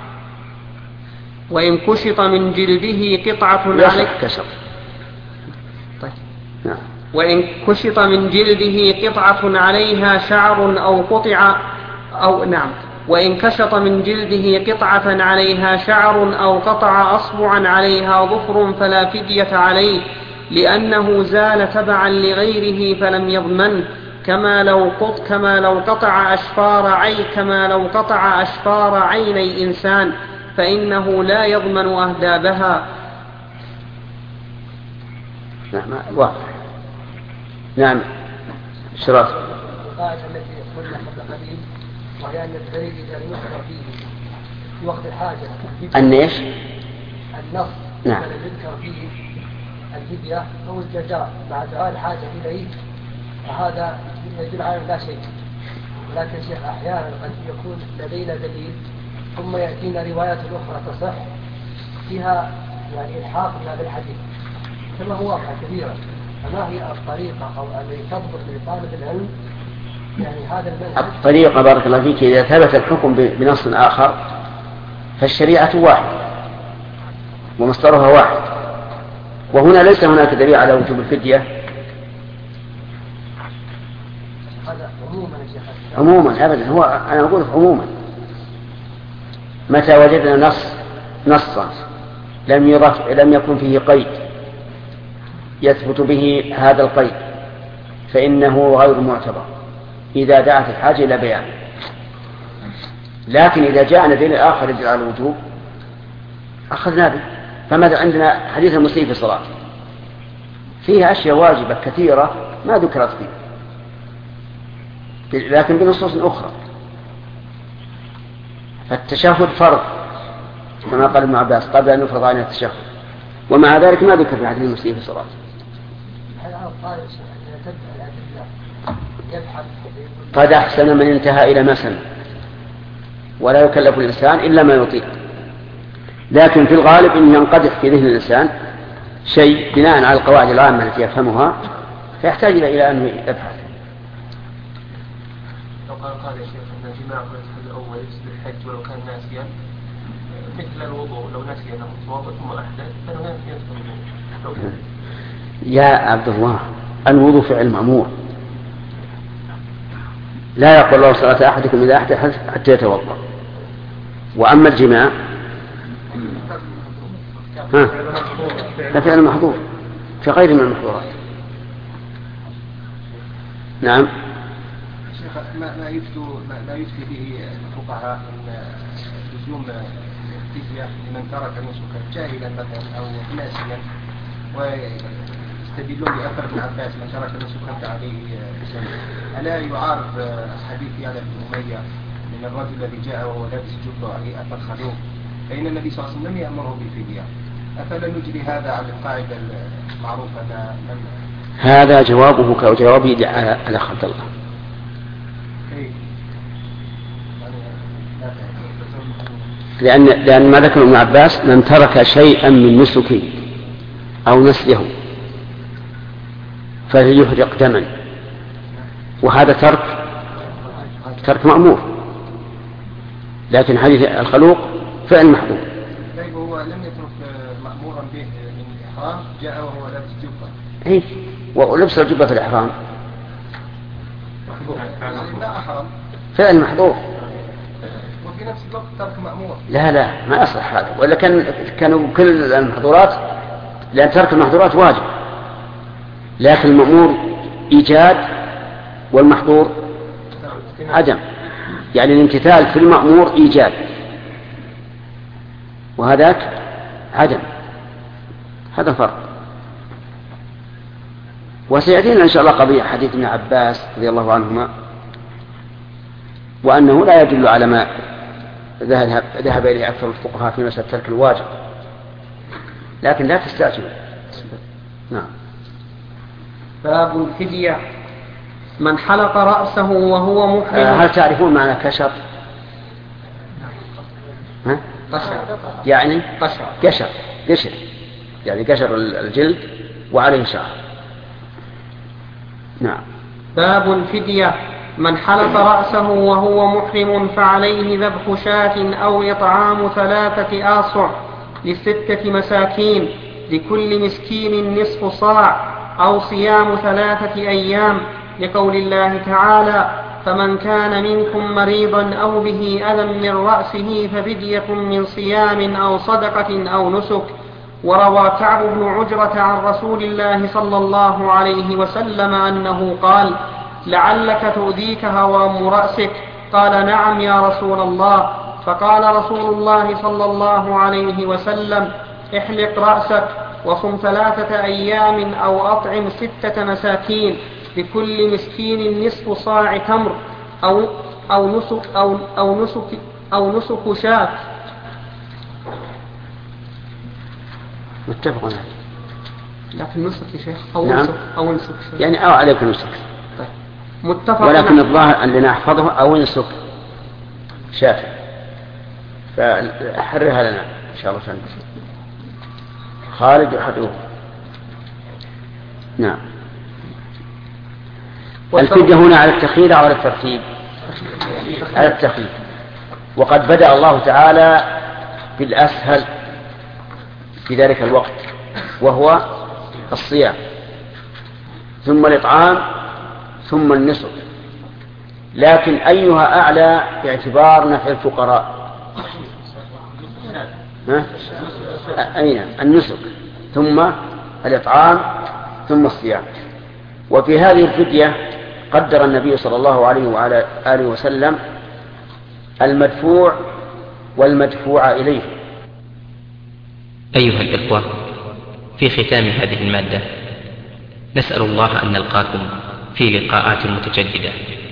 وإن كشط من جلده قطعة عليها كشط. طيب. نعم. وإن كشط من جلده قطعة عليها شعر أو قطع أو نعم وإن كشط من جلده قطعة عليها شعر أو قطع أصبعا عليها ظفر فلا فدية عليه، لأنه زال تبعا لغيره فلم يضمن، كما لو قط كما لو قطع أشفار عين كما لو قطع أشفار عيني إنسان فإنه لا يضمن أهدابها. نعم واضح. نعم شراط القاعدة التي قلنا قبل قليل وهي أن الدليل إذا لم يذكر فيه في وقت الحاجة أن إيش؟ النص نعم. إذا لم يذكر فيه الفدية أو الجزاء مع دعاء الحاجة إليه فهذا يدل على لا شيء. ولكن شيخ أحيانا قد يكون لدينا دليل ثم يأتينا روايات أخرى تصح فيها يعني إلحاق بهذا الحديث كما هو واقع كثيرا. فما هي الطريقة أو التي تضبط لطالب العلم يعني هذا المنهج؟ الطريقة بارك الله فيك إذا ثبت الحكم بنص آخر فالشريعة واحدة ومصدرها واحد، وهنا ليس هناك دليل على وجوب الفدية هذا عموما يا شيخ. عموما أبدا، هو أنا أقول عموما متى وجدنا نص نصا لم يرف لم يكن فيه قيد يثبت به هذا القيد فإنه غير معتبر إذا دعت الحاجة إلى بيان. لكن إذا جاءنا دليل آخر يدل على الوجوب أخذنا به. فماذا عندنا حديث المسيء في الصلاة فيها أشياء واجبة كثيرة ما ذكرت فيه لكن بنصوص أخرى. فالتشهد فرض كما قال ابن عباس قبل أن يفرض علينا التشهد، ومع ذلك ما ذكر في حديث المسيء في الصلاة. قد أحسن من انتهى إلى ما سمع ولا يكلف الإنسان إلا ما يطيق. لكن في الغالب إن ينقدح في ذهن الإنسان شيء بناء على القواعد العامة التي يفهمها فيحتاج إلى أن يبحث. لو قال قال يا شيخ أن الجماع في الحج الأول يفسد الحج ولو كان ناسيا مثل الوضوء لو نسي أنه متوضأ ثم أحدث فإنه يدخل. يا عبد الله الوضوء فعل مأمور، لا يقول الله صلاة أحدكم إذا أحدث حتى يتوضأ. وأما الجماع ها لا فعل محظور في غير من المحظورات. نعم. شيخ ما ما يفتي ما يفتي به الفقهاء من لزوم الفدية لمن ترك نسكا جاهلا مثلا أو ناسيا، ويستدلون بأثر ابن عباس من ترك نسكا عليه سنة. ألا يعارض حديث يعلى بن أمية من الرجل الذي جاء وهو لابس جبة عليه أثر خلوق فإن النبي صلى الله عليه وسلم لم يأمره بالفدية؟ أفلا نجري هذا على القاعدة المعروفة من هذا جوابه كجوابي على خلق الله. لأن لأن ما ذكر ابن عباس من ترك شيئا من نسكه أو نسله فليحرق دما، وهذا ترك ترك مأمور، لكن حديث الخلوق فعل محظور. طيب هو لم يترك مأمورا به من الإحرام جاء وهو لابس جبة. إيه ولبس الجبة في الإحرام فعل محظور وفي نفس الوقت ترك مأمور. لا لا ما أصلح هذا، ولا كان كانوا كل المحظورات، لأن ترك المحظورات واجب، لكن المأمور إيجاد والمحظور عدم، يعني الامتثال في المأمور إيجاد وهذاك عدم، هذا فرق. وسيأتينا إن شاء الله قضية حديث ابن عباس رضي الله عنهما وأنه لا يدل على ما ذهب, ذهب إليه أكثر الفقهاء في مسألة ترك الواجب، لكن لا تستعجل. نعم. باب الفدية. من حلق رأسه وهو محرم. آه هل تعرفون معنى كشر؟ ها؟ قشر يعني قشر قشر قشر يعني قشر الجلد وعليه شعر. نعم. باب الفدية. من حلق رأسه وهو محرم فعليه ذبح شاة أو إطعام ثلاثة آصع لستة مساكين لكل مسكين نصف صاع أو صيام ثلاثة أيام، لقول الله تعالى: فمن كان منكم مريضا أو به أذى من رأسه ففدية من صيام أو صدقة أو نسك. وروى كعب بن عجرة عن رسول الله صلى الله عليه وسلم أنه قال: لعلك تؤذيك هوام رأسك. قال: نعم يا رسول الله. فقال رسول الله صلى الله عليه وسلم: احلق رأسك وصم ثلاثة أيام أو أطعم ستة مساكين، لكل مسكين نصف صاع تمر أو أو نسك أو أو نسك أو نسك شاة. متفق عليه. لكن نسك يا شيخ أو نعم. نسك أو نسك شاة. يعني أو عليك نسك. طيب. متفق. ولكن الظاهر أن لنحفظه أو نسك شاة، فحررها لنا إن شاء الله سنة. خالد أحدهم. نعم. الفدية هنا على التخيير أو على الترتيب؟ على التخيير. وقد بدأ الله تعالى بالأسهل في ذلك الوقت وهو الصيام، ثم الإطعام، ثم النسك. لكن أيها أعلى باعتبار نفع الفقراء؟ ها؟ أين النسك، ثم الإطعام، ثم الصيام. وفي هذه الفدية قدر النبي صلى الله عليه وعلى آله وسلم المدفوع والمدفوع إليه. أيها الإخوة، في ختام هذه المادة نسأل الله أن نلقاكم في لقاءات متجددة.